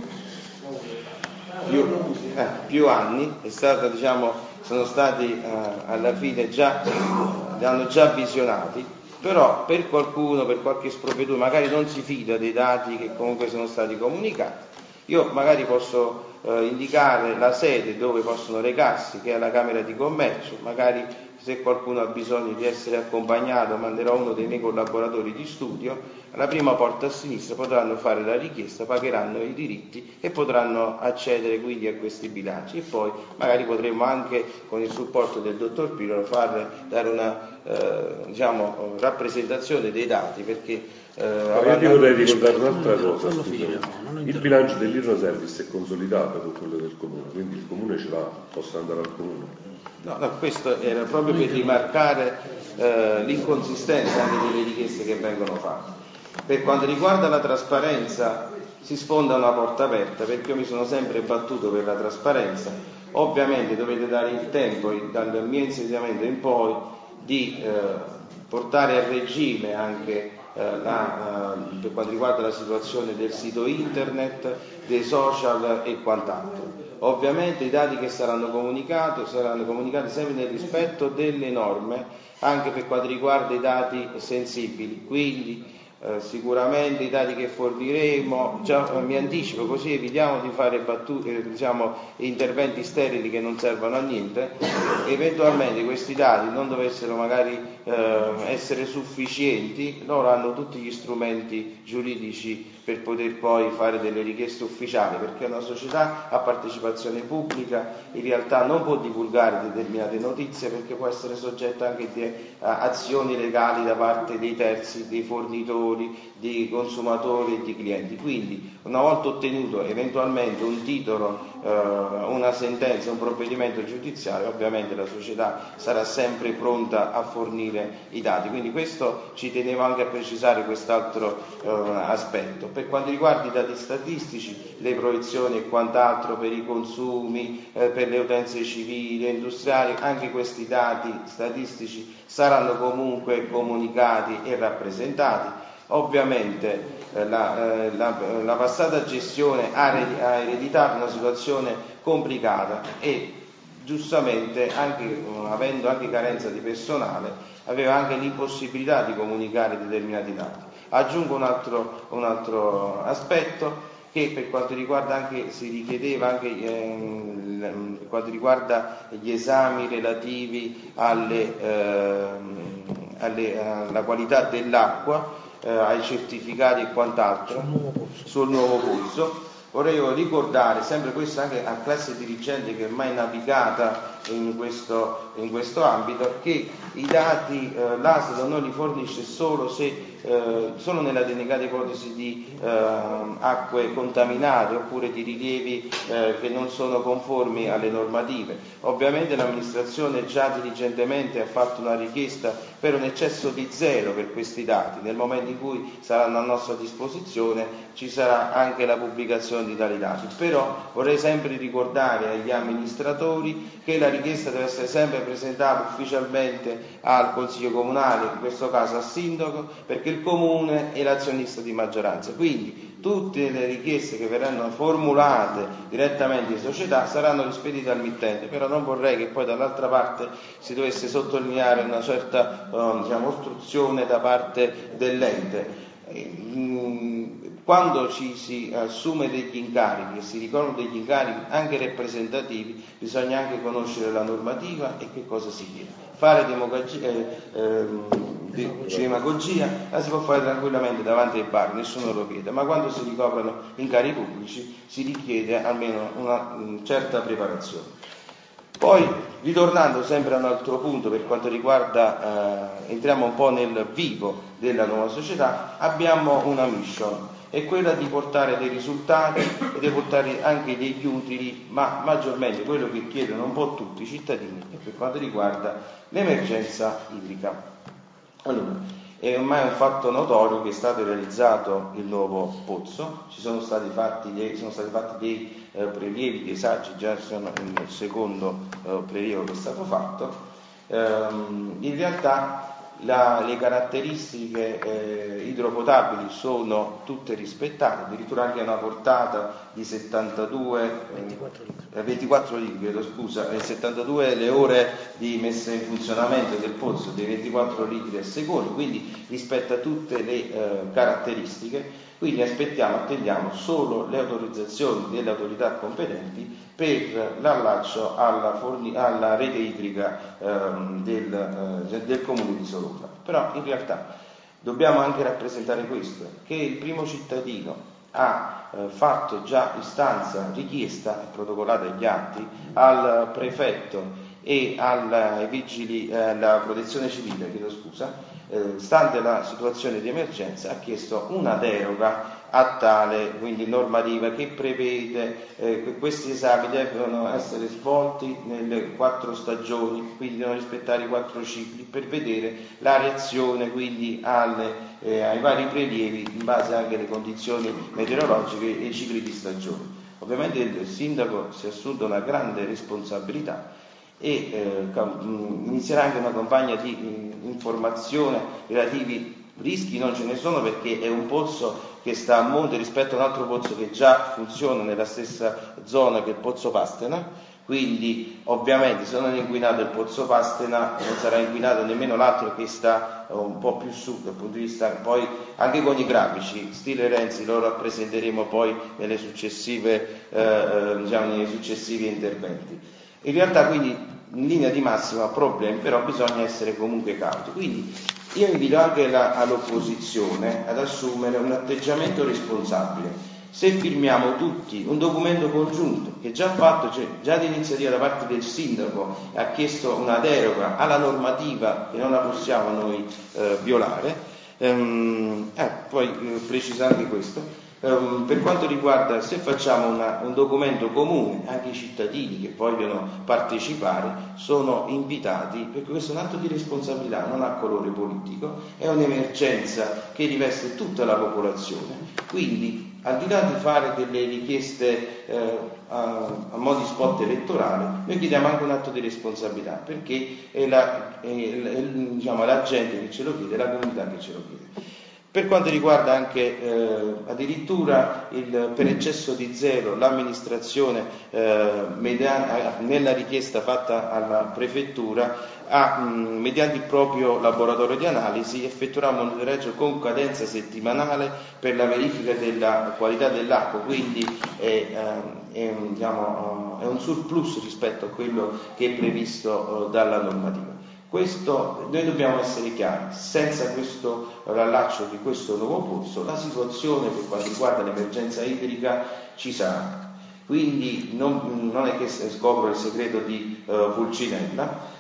più, eh, più anni, è stata, diciamo, sono stati eh, alla fine già, li hanno già visionati. Però per qualcuno, per qualche sprovveduto, magari non si fida dei dati che comunque sono stati comunicati, io magari posso eh, indicare la sede dove possono recarsi, che è la Camera di Commercio. Magari se qualcuno ha bisogno di essere accompagnato manderò uno dei miei collaboratori di studio, alla prima porta a sinistra potranno fare la richiesta, pagheranno i diritti e potranno accedere quindi a questi bilanci, e poi magari potremo anche con il supporto del dottor Pirolo fare, dare una eh, diciamo, rappresentazione dei dati, perché eh, io ti vorrei ricordare un'altra cosa. Fallo finire, no, il bilancio dell'Irno Service è consolidato con quello del comune, quindi il comune ce l'ha, posso andare al comune. No, no, questo era proprio per rimarcare eh, l'inconsistenza anche delle richieste che vengono fatte. Per quanto riguarda la trasparenza, si sfonda una porta aperta, perché io mi sono sempre battuto per la trasparenza. Ovviamente dovete dare il tempo, dal mio insediamento in poi, di eh, portare a regime anche eh, la, eh, per quanto riguarda la situazione del sito internet, dei social e quant'altro. Ovviamente i dati che saranno comunicati saranno comunicati sempre nel rispetto delle norme, anche per quanto riguarda i dati sensibili, quindi Eh, sicuramente i dati che forniremo, già eh, mi anticipo, così evitiamo di fare battute, eh, diciamo, interventi sterili che non servono a niente. Eventualmente questi dati non dovessero magari eh, essere sufficienti, loro hanno tutti gli strumenti giuridici per poter poi fare delle richieste ufficiali, perché una società a partecipazione pubblica in realtà non può divulgare determinate notizie, perché può essere soggetta anche a azioni legali da parte dei terzi, dei fornitori, di consumatori e di clienti. Quindi una volta ottenuto eventualmente un titolo, eh, una sentenza, un provvedimento giudiziario, ovviamente la società sarà sempre pronta a fornire i dati. Quindi questo ci tenevo anche a precisare, quest'altro eh, aspetto. Per quanto riguarda i dati statistici, le proiezioni e quant'altro per i consumi, eh, per le utenze civili e industriali, anche questi dati statistici saranno comunque comunicati e rappresentati. Ovviamente eh, la, eh, la, la passata gestione ha, ha ereditato una situazione complicata e giustamente, anche, eh, avendo anche carenza di personale, aveva anche l'impossibilità di comunicare determinati dati. Aggiungo un altro, un altro aspetto, che per quanto riguarda anche, si richiedeva anche eh, per quanto riguarda gli esami relativi alle, eh, alle, alla qualità dell'acqua, eh, ai certificati e quant'altro, sul nuovo corso. Sul nuovo corso. Vorrei ricordare, sempre questo anche a classe dirigente che è ormai navigata in questo, in questo ambito, che i dati eh, l'A S L non li fornisce solo se eh, solo nella denegata ipotesi di eh, acque contaminate oppure di rilievi eh, che non sono conformi alle normative. Ovviamente l'amministrazione già diligentemente ha fatto una richiesta per un eccesso di zero per questi dati. Nel momento in cui saranno a nostra disposizione ci sarà anche la pubblicazione di tali dati. Però vorrei sempre ricordare agli amministratori che la richiesta deve essere sempre presentata ufficialmente al Consiglio Comunale, in questo caso al Sindaco, perché il Comune è l'azionista di maggioranza. Quindi tutte le richieste che verranno formulate direttamente in società saranno rispedite al mittente, però non vorrei che poi dall'altra parte si dovesse sottolineare una certa eh, diciamo, ostruzione da parte dell'ente. Quando ci si assume degli incarichi e si riconoscono degli incarichi anche rappresentativi, bisogna anche conoscere la normativa e che cosa si chiede. Fare demagogia, eh, eh, demagogia la si può fare tranquillamente davanti ai bar, nessuno lo chiede, ma quando si ricoprono incarichi pubblici si richiede almeno una um, certa preparazione. Poi, ritornando sempre a un altro punto per quanto riguarda, eh, entriamo un po' nel vivo della nuova società, abbiamo una mission, è quella di portare dei risultati e di portare anche degli utili, ma maggiormente quello che chiedono un po' tutti i cittadini per quanto riguarda l'emergenza idrica. Allora, è ormai un fatto notorio che è stato realizzato il nuovo pozzo, ci sono stati fatti dei, sono stati fatti dei eh, prelievi, dei saggi, già sono il secondo eh, prelievo che è stato fatto. Ehm, in realtà la, le caratteristiche eh, idropotabili sono tutte rispettate, addirittura anche una portata di settantadue, eh, ventiquattro litri, chiedo scusa, e settantadue le ore di messa in funzionamento del pozzo, dei ventiquattro litri al secondo, quindi rispetta tutte le eh, caratteristiche. Quindi aspettiamo, attendiamo solo le autorizzazioni delle autorità competenti per l'allaccio alla, forni- alla rete idrica ehm, del, eh, del comune di Sololla. Però in realtà dobbiamo anche rappresentare questo, che il primo cittadino ha eh, fatto già istanza, richiesta, protocollata agli atti, al prefetto e al, ai vigili, eh, alla protezione civile, chiedo scusa, Eh, stante la situazione di emergenza, ha chiesto una deroga a tale quindi normativa che prevede eh, che questi esami devono essere svolti nelle quattro stagioni, quindi devono rispettare i quattro cicli per vedere la reazione quindi alle, eh, ai vari prelievi in base anche alle condizioni meteorologiche e ai cicli di stagione. Ovviamente il sindaco si è assunto una grande responsabilità e eh, inizierà anche una campagna di mh, informazione relativi rischi, non ce ne sono perché è un pozzo che sta a monte rispetto a un altro pozzo che già funziona nella stessa zona che è il pozzo Pastena, quindi ovviamente se non è inquinato il pozzo Pastena non sarà inquinato nemmeno l'altro che sta un po' più su dal punto di vista, poi anche con i grafici stile Renzi lo rappresenteremo poi nelle successive, eh, diciamo, nei successivi interventi. In realtà quindi in linea di massima problemi, però bisogna essere comunque cauti. Quindi io invito anche la, all'opposizione ad assumere un atteggiamento responsabile. Se firmiamo tutti un documento congiunto che già fatto, cioè già di iniziativa da parte del sindaco ha chiesto una deroga alla normativa che non la possiamo noi eh, violare, ehm, eh, poi eh, preciso anche questo, ehm, per quanto riguarda se facciamo una, un documento comune, anche i cittadini che vogliono partecipare sono invitati, perché questo è un atto di responsabilità, non ha colore politico, è un'emergenza che riveste tutta la popolazione, quindi al di là di fare delle richieste eh, a, a mo' di spot elettorale, noi chiediamo anche un atto di responsabilità, perché è la, è, è, diciamo, la gente che ce lo chiede, la comunità che ce lo chiede. Per quanto riguarda anche eh, addirittura il, per eccesso di zelo l'amministrazione eh, media, nella richiesta fatta alla prefettura ha, mh, mediante il proprio laboratorio di analisi effettuerà un monitoraggio con cadenza settimanale per la verifica della qualità dell'acqua, quindi è, eh, è, diciamo, è un surplus rispetto a quello che è previsto eh, dalla normativa. Questo, noi dobbiamo essere chiari, senza questo rallaccio di questo nuovo pozzo la situazione per quanto riguarda l'emergenza idrica ci sarà, quindi non, non è che scopro il segreto di uh, Pulcinella.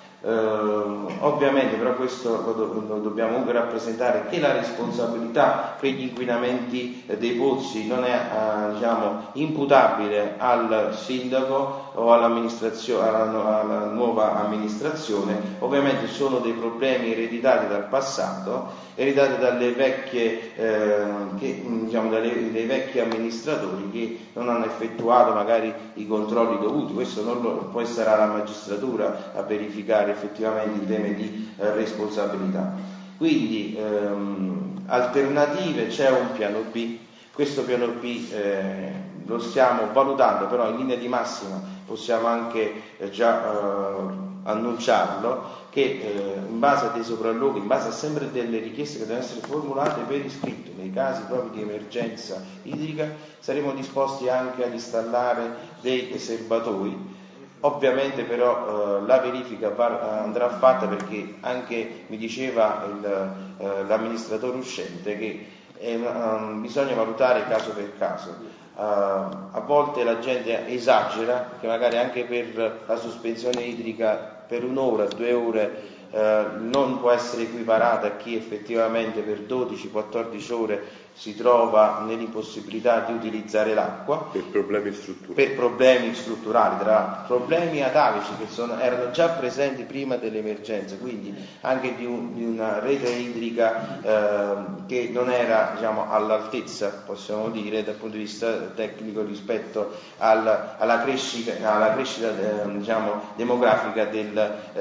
Uh, ovviamente però questo lo, do, lo dobbiamo comunque rappresentare che la responsabilità per gli inquinamenti eh, dei pozzi non è uh, diciamo, imputabile al sindaco o all'amministrazione, alla, alla nuova amministrazione, ovviamente sono dei problemi ereditati dal passato, ereditati dalle vecchie, eh, che, diciamo, dalle, dai vecchi amministratori che non hanno effettuato magari i controlli dovuti, questo non lo, poi sarà la magistratura a verificare effettivamente in temi di eh, responsabilità. Quindi ehm, alternative, c'è un piano B, questo piano B eh, lo stiamo valutando, però in linea di massima possiamo anche eh, già eh, annunciarlo, che eh, in base a dei sopralluoghi, in base a sempre delle richieste che devono essere formulate per iscritto nei casi proprio di emergenza idrica, saremo disposti anche ad installare dei serbatoi. Ovviamente però eh, la verifica va, andrà fatta, perché anche mi diceva il, eh, l'amministratore uscente che è, um, bisogna valutare caso per caso. Uh, a volte la gente esagera, che magari anche per la sospensione idrica per un'ora, due ore eh, non può essere equiparata a chi effettivamente per dodici quattordici ore si trova nell'impossibilità di utilizzare l'acqua per problemi strutturali, per problemi strutturali, tra problemi atavici che sono, erano già presenti prima dell'emergenza, quindi anche di, un, di una rete idrica eh, che non era, diciamo, all'altezza, possiamo dire, dal punto di vista tecnico rispetto al, alla crescita, alla crescita eh, diciamo, demografica del,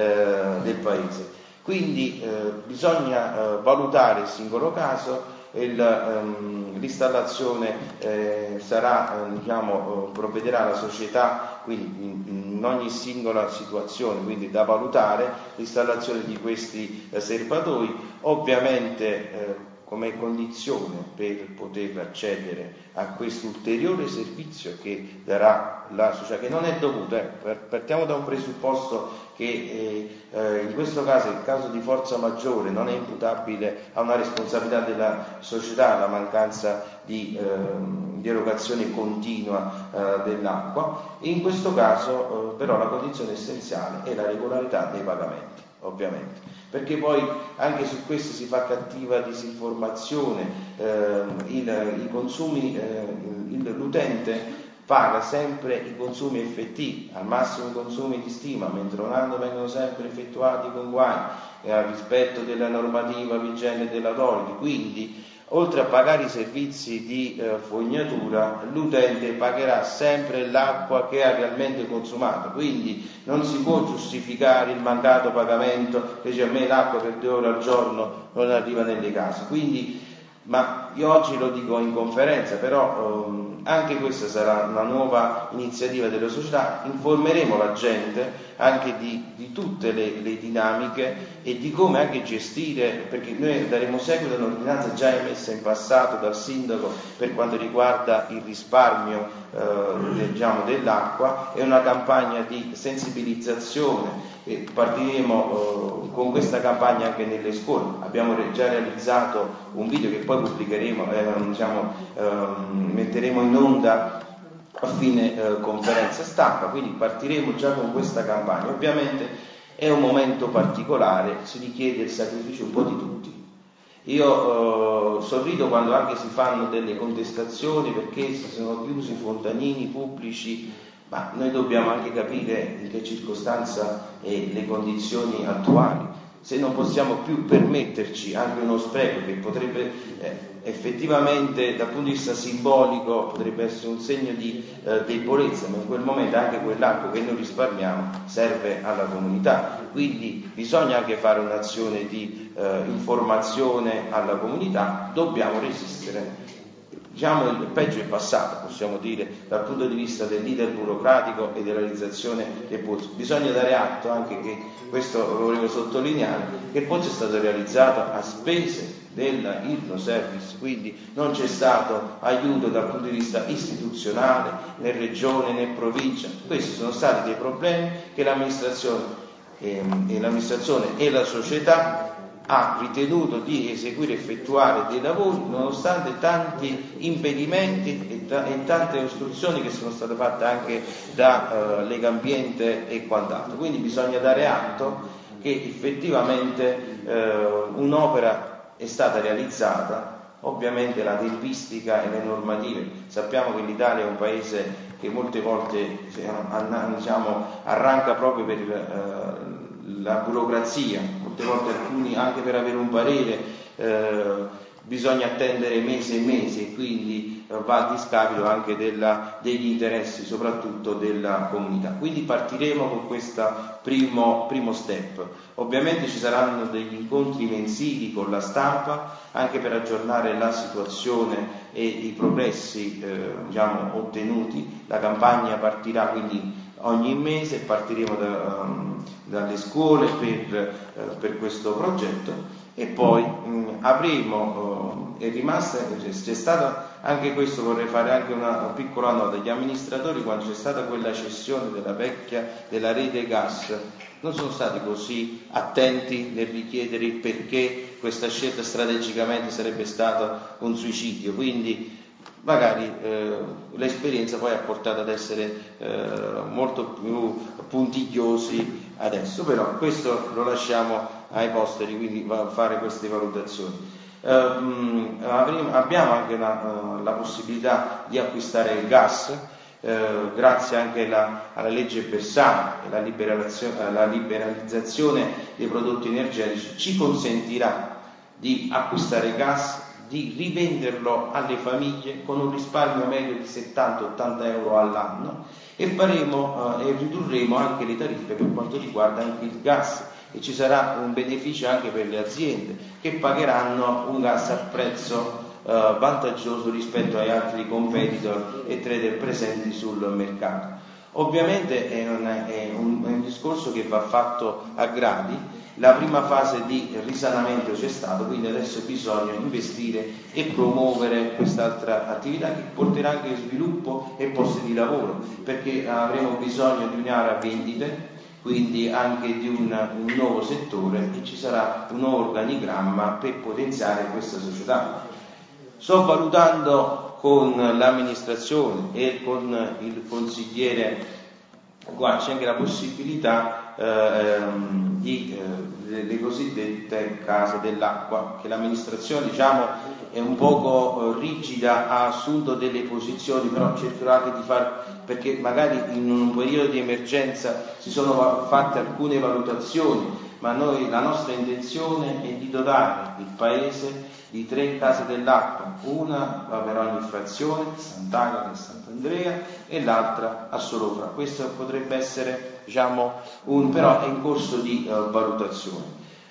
eh, del paese. Quindi eh, bisogna eh, valutare il singolo caso. Il, um, l'installazione eh, sarà, eh, diciamo, provvederà la società, quindi in, in ogni singola situazione, quindi da valutare l'installazione di questi eh, serbatoi, ovviamente eh, come condizione per poter accedere a questo ulteriore servizio che darà la società, che non è dovuto, eh. partiamo da un presupposto che eh, eh, in questo caso il caso di forza maggiore non è imputabile a una responsabilità della società, la mancanza di, eh, di erogazione continua eh, dell'acqua. In questo caso eh, però la condizione essenziale è la regolarità dei pagamenti, ovviamente, perché poi anche su questo si fa cattiva disinformazione, eh, il, i consumi, eh, il, l'utente paga sempre i consumi effettivi, al massimo i consumi di stima, mentre un anno vengono sempre effettuati con guai eh, al rispetto della normativa vigente dell'autority, quindi oltre a pagare i servizi di eh, fognatura, l'utente pagherà sempre l'acqua che ha realmente consumato, quindi non si può giustificare il mancato pagamento che dice a me l'acqua per due ore al giorno non arriva nelle case. Quindi, ma io oggi lo dico in conferenza, però ehm, anche questa sarà una nuova iniziativa della società, informeremo la gente anche di, di tutte le, le dinamiche e di come anche gestire, perché noi daremo seguito a un'ordinanza già emessa in passato dal sindaco per quanto riguarda il risparmio eh, diciamo, dell'acqua, e una campagna di sensibilizzazione. E partiremo eh, con questa campagna anche nelle scuole. Abbiamo già realizzato un video che poi pubblicheremo, eh, diciamo, eh, metteremo in onda a fine eh, conferenza stampa, quindi partiremo già con questa campagna. Ovviamente è un momento particolare, si richiede il sacrificio un po' di tutti. Io eh, sorrido quando anche si fanno delle contestazioni perché si sono chiusi i fontanini pubblici, ma noi dobbiamo anche capire in che circostanza e le condizioni attuali. Se non possiamo più permetterci anche uno spreco che potrebbe eh, effettivamente dal punto di vista simbolico potrebbe essere un segno di eh, debolezza, ma in quel momento anche quell'acqua che noi risparmiamo serve alla comunità, quindi bisogna anche fare un'azione di eh, informazione alla comunità, dobbiamo resistere. Diciamo il peggio è passato, possiamo dire, dal punto di vista dell'iter burocratico e della realizzazione del pozzo. Bisogna dare atto anche che, questo lo volevo sottolineare, che il pozzo è stato realizzato a spese della Idroservice, quindi non c'è stato aiuto dal punto di vista istituzionale, né regione né provincia. Questi sono stati dei problemi che l'amministrazione e, e, l'amministrazione e la società ha ritenuto di eseguire e effettuare dei lavori nonostante tanti impedimenti e, ta- e tante ostruzioni che sono state fatte anche da uh, Legambiente e quant'altro. Quindi bisogna dare atto che effettivamente uh, un'opera è stata realizzata, ovviamente la tempistica e le normative. Sappiamo che l'Italia è un paese che molte volte diciamo, arranca proprio per uh, la burocrazia, molte volte alcuni anche per avere un parere eh, bisogna attendere mesi e mesi e quindi eh, va a discapito anche della, degli interessi soprattutto della comunità. Quindi partiremo con questo primo, primo step. Ovviamente ci saranno degli incontri mensili con la stampa anche per aggiornare la situazione e i progressi eh, diciamo, ottenuti. La campagna partirà quindi ogni mese, partiremo da, um, dalle scuole per, uh, per questo progetto e poi um, avremo, uh, è rimasta, c'è stato anche questo, vorrei fare anche una, una piccola nota, gli amministratori quando c'è stata quella cessione della vecchia, della rete gas, non sono stati così attenti nel richiedere il perché questa scelta strategicamente sarebbe stata un suicidio, quindi magari eh, l'esperienza poi ha portato ad essere eh, molto più puntigliosi adesso, però questo lo lasciamo ai posteri, quindi va a fare queste valutazioni. Eh, abbiamo anche una, uh, la possibilità di acquistare il gas, eh, grazie anche alla, alla legge Bersani e alla liberalizzazione, alla liberalizzazione dei prodotti energetici ci consentirà di acquistare gas, di rivenderlo alle famiglie con un risparmio medio di settanta ottanta euro all'anno e faremo eh, e ridurremo anche le tariffe per quanto riguarda anche il gas e ci sarà un beneficio anche per le aziende che pagheranno un gas a prezzo eh, vantaggioso rispetto ai altri competitor e trader presenti sul mercato. Ovviamente è un, è un, è un discorso che va fatto a gradi. La prima fase di risanamento c'è stato, quindi adesso bisogna investire e promuovere quest'altra attività che porterà anche sviluppo e posti di lavoro, perché avremo bisogno di un'area vendite, quindi anche di un, un nuovo settore e ci sarà un nuovo organigramma per potenziare questa società. Sto valutando con l'amministrazione e con il consigliere, qua c'è anche la possibilità eh, di eh, le cosiddette case dell'acqua, che l'amministrazione diciamo è un poco eh, rigida, ha assunto delle posizioni, però cercherò anche di far, perché magari in un periodo di emergenza si sono fatte alcune valutazioni, ma noi la nostra intenzione è di dotare il paese di tre case dell'acqua, una per ogni frazione, Sant'Agata e Sant'Andrea e l'altra a Solofra. Questo potrebbe essere, diciamo, un, però è in corso di uh, valutazione.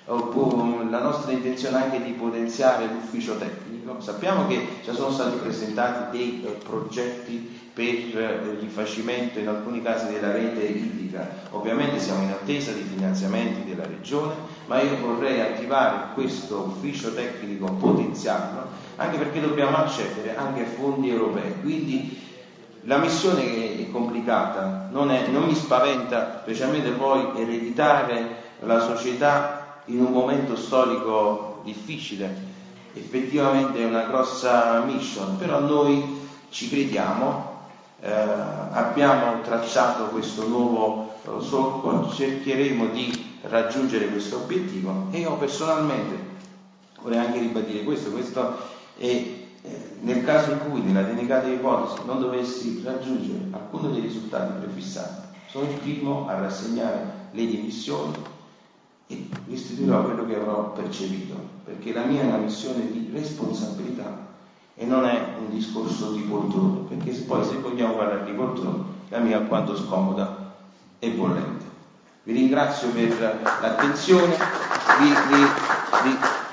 la nostra intenzione anche di potenziare l'ufficio tecnico. Sappiamo che ci sono stati presentati dei progetti per il rifacimento in alcuni casi della rete idrica, ovviamente siamo in attesa di finanziamenti della regione, ma io vorrei attivare questo ufficio tecnico, potenziarlo, anche perché dobbiamo accedere anche a fondi europei, quindi la missione è complicata, non, è, non mi spaventa, specialmente poi ereditare la società in un momento storico difficile, effettivamente è una grossa mission, però noi ci crediamo, eh, abbiamo tracciato questo nuovo eh, solco, cercheremo di raggiungere questo obiettivo e io personalmente vorrei anche ribadire questo, questo è nel caso in cui nella delicata ipotesi non dovessi raggiungere alcuno dei risultati prefissati, sono il primo a rassegnare le dimissioni e restituirò quello che avrò percepito, perché la mia è una missione di responsabilità e non è un discorso di poltrone, perché se poi se vogliamo parlare di poltrone, la mia è alquanto scomoda e bollente. Vi ringrazio per l'attenzione, vi, vi, vi,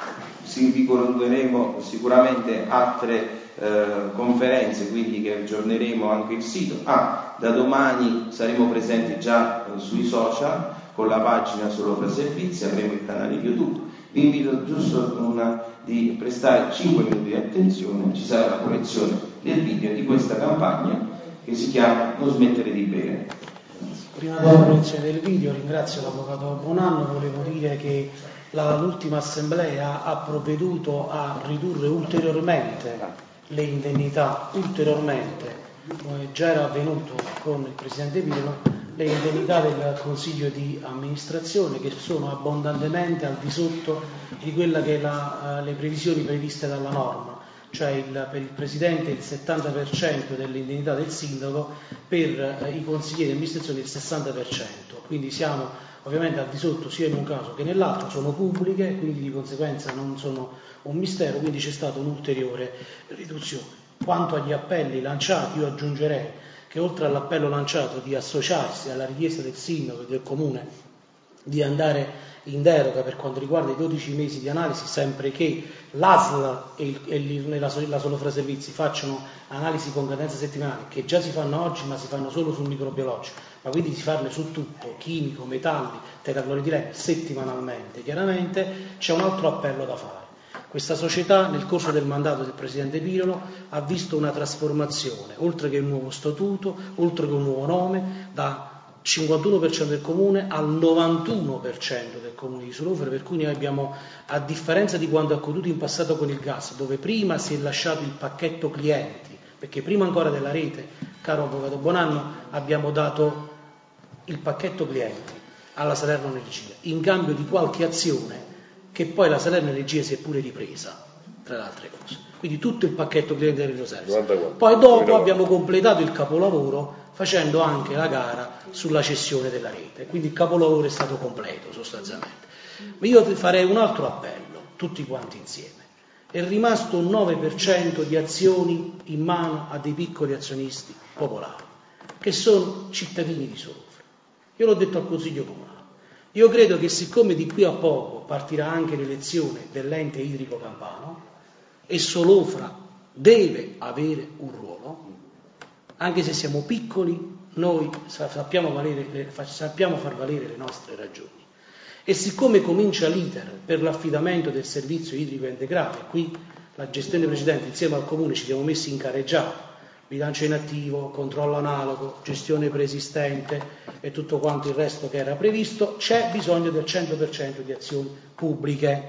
sì, vi condurremo sicuramente altre eh, conferenze, quindi che aggiorneremo anche il sito. Ah, da domani saremo presenti già eh, sui social con la pagina Solofra Servizi, avremo il canale YouTube. Vi invito giusto una, di prestare cinque minuti di attenzione, ci sarà la proiezione del video di questa campagna che si chiama Non smettere di bere. Prima della proiezione del video ringrazio l'avvocato Bonanno, volevo dire che la, l'ultima assemblea ha provveduto a ridurre ulteriormente le indennità, ulteriormente, come già era avvenuto con il Presidente Pirolo, le indennità del Consiglio di amministrazione, che sono abbondantemente al di sotto di quella che è la, le previsioni previste dalla norma, cioè il, per il Presidente il settanta per cento dell'indennità del Sindaco, per eh, i consiglieri di amministrazione il sessanta per cento, quindi siamo ovviamente al di sotto sia in un caso che nell'altro, sono pubbliche, quindi di conseguenza non sono un mistero, quindi c'è stata un'ulteriore riduzione. Quanto agli appelli lanciati, io aggiungerei che oltre all'appello lanciato di associarsi alla richiesta del Sindaco e del Comune di andare in deroga per quanto riguarda i dodici mesi di analisi, sempre che l'A S L e, il, e il, la, la Solofra Servizi facciano analisi con cadenza settimanale, che già si fanno oggi ma si fanno solo sul microbiologico, ma quindi si farne su tutto, chimico, metalli, teracloridirene, settimanalmente. Chiaramente c'è un altro appello da fare. Questa società nel corso del mandato del Presidente Pirolo ha visto una trasformazione, oltre che un nuovo statuto, oltre che un nuovo nome, da cinquantuno per cento del comune al novantuno per cento del comune di Solofra, per cui noi abbiamo, a differenza di quanto è accaduto in passato con il gas, dove prima si è lasciato il pacchetto clienti, perché prima ancora della rete, caro avvocato Bonanno, abbiamo dato il pacchetto clienti alla Salerno Energia, in cambio di qualche azione che poi la Salerno Energia si è pure ripresa, tra le altre cose. Quindi tutto il pacchetto clienti del Rio Service. Poi dopo abbiamo completato il capolavoro facendo anche la gara sulla cessione della rete, quindi il capolavoro è stato completo sostanzialmente. Ma io farei un altro appello, tutti quanti insieme. È rimasto un nove per cento di azioni in mano a dei piccoli azionisti popolari, che sono cittadini di Solofra. Io l'ho detto al Consiglio Comunale. Io credo che siccome di qui a poco partirà anche l'elezione dell'ente idrico campano e Solofra deve avere un ruolo, anche se siamo piccoli, noi sappiamo, valere, sappiamo far valere le nostre ragioni. E siccome comincia l'iter per l'affidamento del servizio idrico integrato, qui la gestione precedente insieme al Comune ci siamo messi in careggiato, bilancio inattivo, controllo analogo, gestione preesistente e tutto quanto il resto che era previsto, c'è bisogno del cento per cento di azioni pubbliche.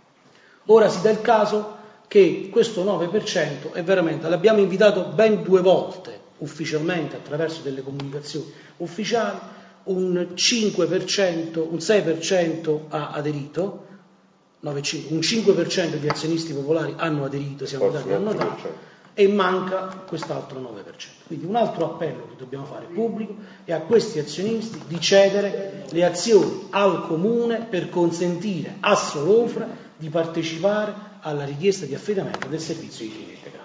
Ora si dà il caso che questo nove per cento è veramente, l'abbiamo invitato ben due volte ufficialmente attraverso delle comunicazioni ufficiali, un cinque per cento, un sei per cento ha aderito, un cinque per cento di azionisti popolari hanno aderito, siamo andati a notare, e manca quest'altro nove per cento. Quindi un altro appello che dobbiamo fare pubblico è a questi azionisti di cedere le azioni al Comune per consentire a Solofra di partecipare alla richiesta di affidamento del servizio idrico integrato.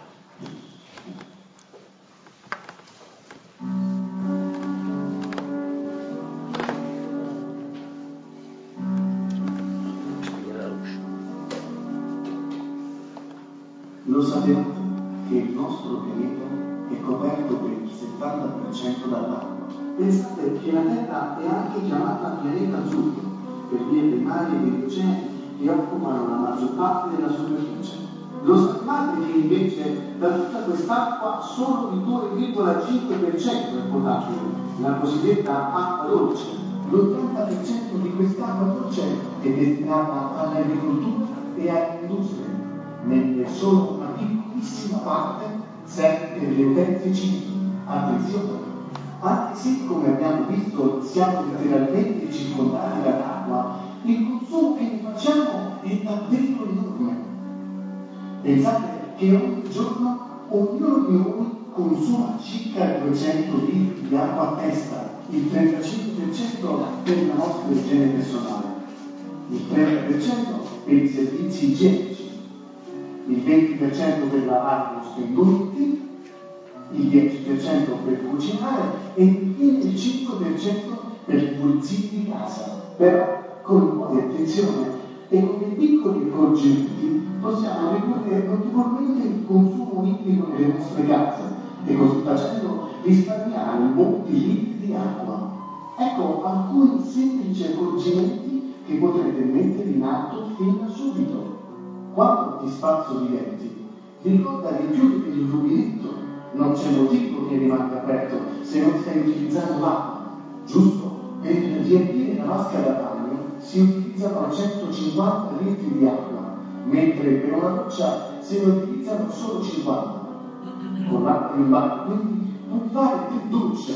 Lo sapete che il nostro pianeta è coperto per il settanta per cento dall'acqua. Pensate che la Terra è anche chiamata pianeta azzurro per via dei mari e degli oceani che occupano la maggior parte della superficie. Lo sapevate che invece da tutta quest'acqua solo il due virgola cinque per cento è potabile, la cosiddetta acqua dolce? L'ottanta per cento di quest'acqua dolce è destinata all'agricoltura e all'industria, mentre solo una piccolissima parte serve per le utenze civili. Attenzione, anche se, come abbiamo visto, siamo letteralmente circondati dall'acqua, il consumo che ne facciamo è davvero enorme. Pensate che ogni giorno ognuno di noi consuma circa duecento litri di acqua a testa, il trentacinque per cento per la nostra igiene personale, il trenta per cento per i servizi igienici, il venti per cento per lavare i nostri indumenti, il dieci per cento per cucinare e infine il cinque per cento per le pulizie di casa. Però con un po' di attenzione e con dei piccoli accorgimenti possiamo ridurre notevolmente il consumo idrico nelle nostre case e così facendo risparmiare molti litri di acqua. Ecco alcuni semplici accorgimenti che potrete mettere in atto fin da subito. Quando ti spazzo diventi, ricorda di chiudere il rubinetto. Non c'è motivo che rimanga aperto se non stai utilizzando l'acqua, giusto? Per riempire la vasca da bagno si utilizzano centocinquanta litri di acqua, mentre per una doccia se ne utilizzano solo cinquanta. Con l'acqua in bagno quindi puoi fare tre docce.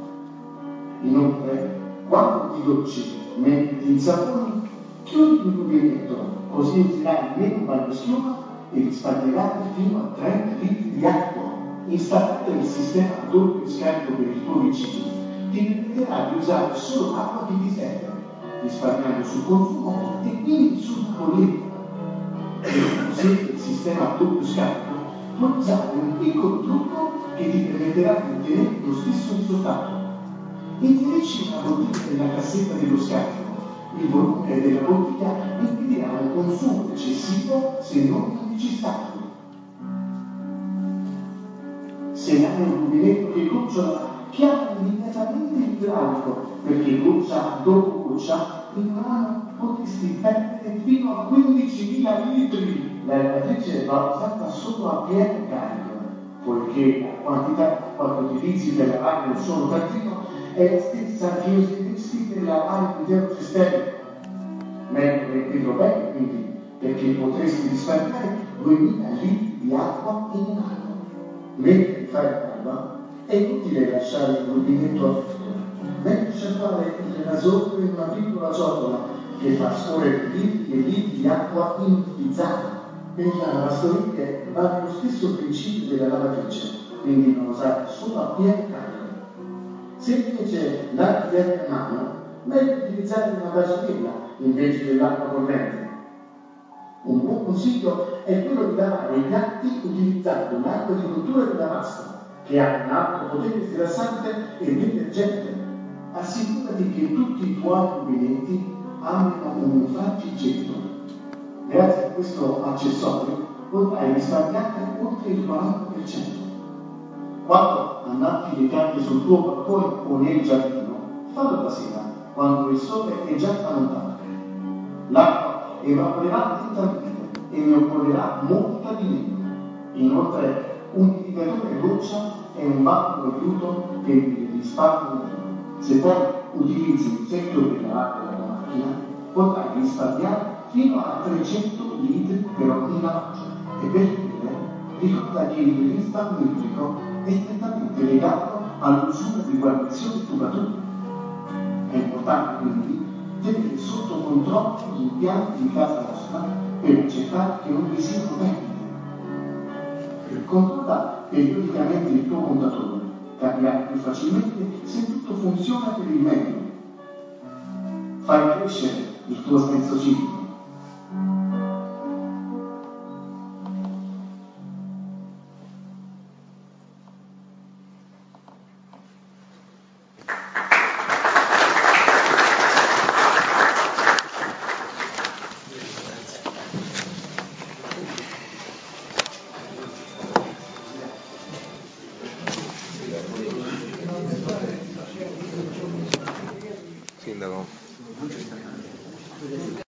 Inoltre, quando ti docci mentre ti insaponi, chiudi il rubinetto, così userai meno bagnoschiuma e risparmierai fino a trenta litri di acqua. Installare il sistema doppio scarico per il tuo vicino ti permetterà di usare solo l'acqua che ti serve, risparmiando sul consumo e quindi sulla bolletta. Se non usi il sistema doppio scarico, puoi usare un piccolo trucco che ti permetterà di ottenere lo stesso risultato. Inserisci una bottiglia nella cassetta dello scarico. Il volume della bottiglia impedirà un consumo eccessivo se non necessario. Se hai un rubinetto che gocciola, chiama immediatamente l'idraulico, perché goccia dopo goccia in un anno potresti perdere fino a quindicimila litri. La lavatrice va usata solo a pieno carico, poiché la quantità d'acqua che utilizzi per lavare un solo tazzino è la stessa che useresti per lavare l'intero sistema. Meglio metterlo bene, quindi, perché potresti risparmiare duemila litri di acqua in un anno. Mentre fai la barba, è inutile lasciare il rubinetto aperto. Meglio sciacquare il rasone in una piccola ciotola che fa scorrere litri e litri di acqua inutilizzata. Per la lavastoviglie vale lo stesso principio della lavatrice, quindi non usare solo a pieno carico. Se invece lavi bene a mano, meglio utilizzare una vasellina invece dell'acqua corrente. Un buon consiglio è quello di lavare i piatti utilizzando un'acqua di cottura della pasta, che ha un alto potere rilassante e detergente. Assicurati che tutti i tuoi rubinetti abbiano un frangigento. Grazie a questo accessorio potrai risparmiare oltre il quaranta per cento. Quando annaffi le piante sul tuo balcone o nel giardino, fallo la sera, quando il sole è già tramontato. L'acqua evaporerà lentamente e ne occorrerà molta di meno. Inoltre, un indicatore a goccia è un valido aiuto per il risparmio. Se poi utilizzi il secchio per lavare la macchina, potrai risparmiare fino a trecento litri per ogni lavaggio. E per finire, ricorda che il risparmio idrico è strettamente legato all'usura di guarnizioni tubature. È importante quindi tenere sotto controllo gli impianti di casa nostra per accertare che non vi siano perdite. Controlla periodicamente il tuo contatore, capirai più facilmente se tutto funziona per il meglio. Fai crescere il tuo senso civico. Sindaco.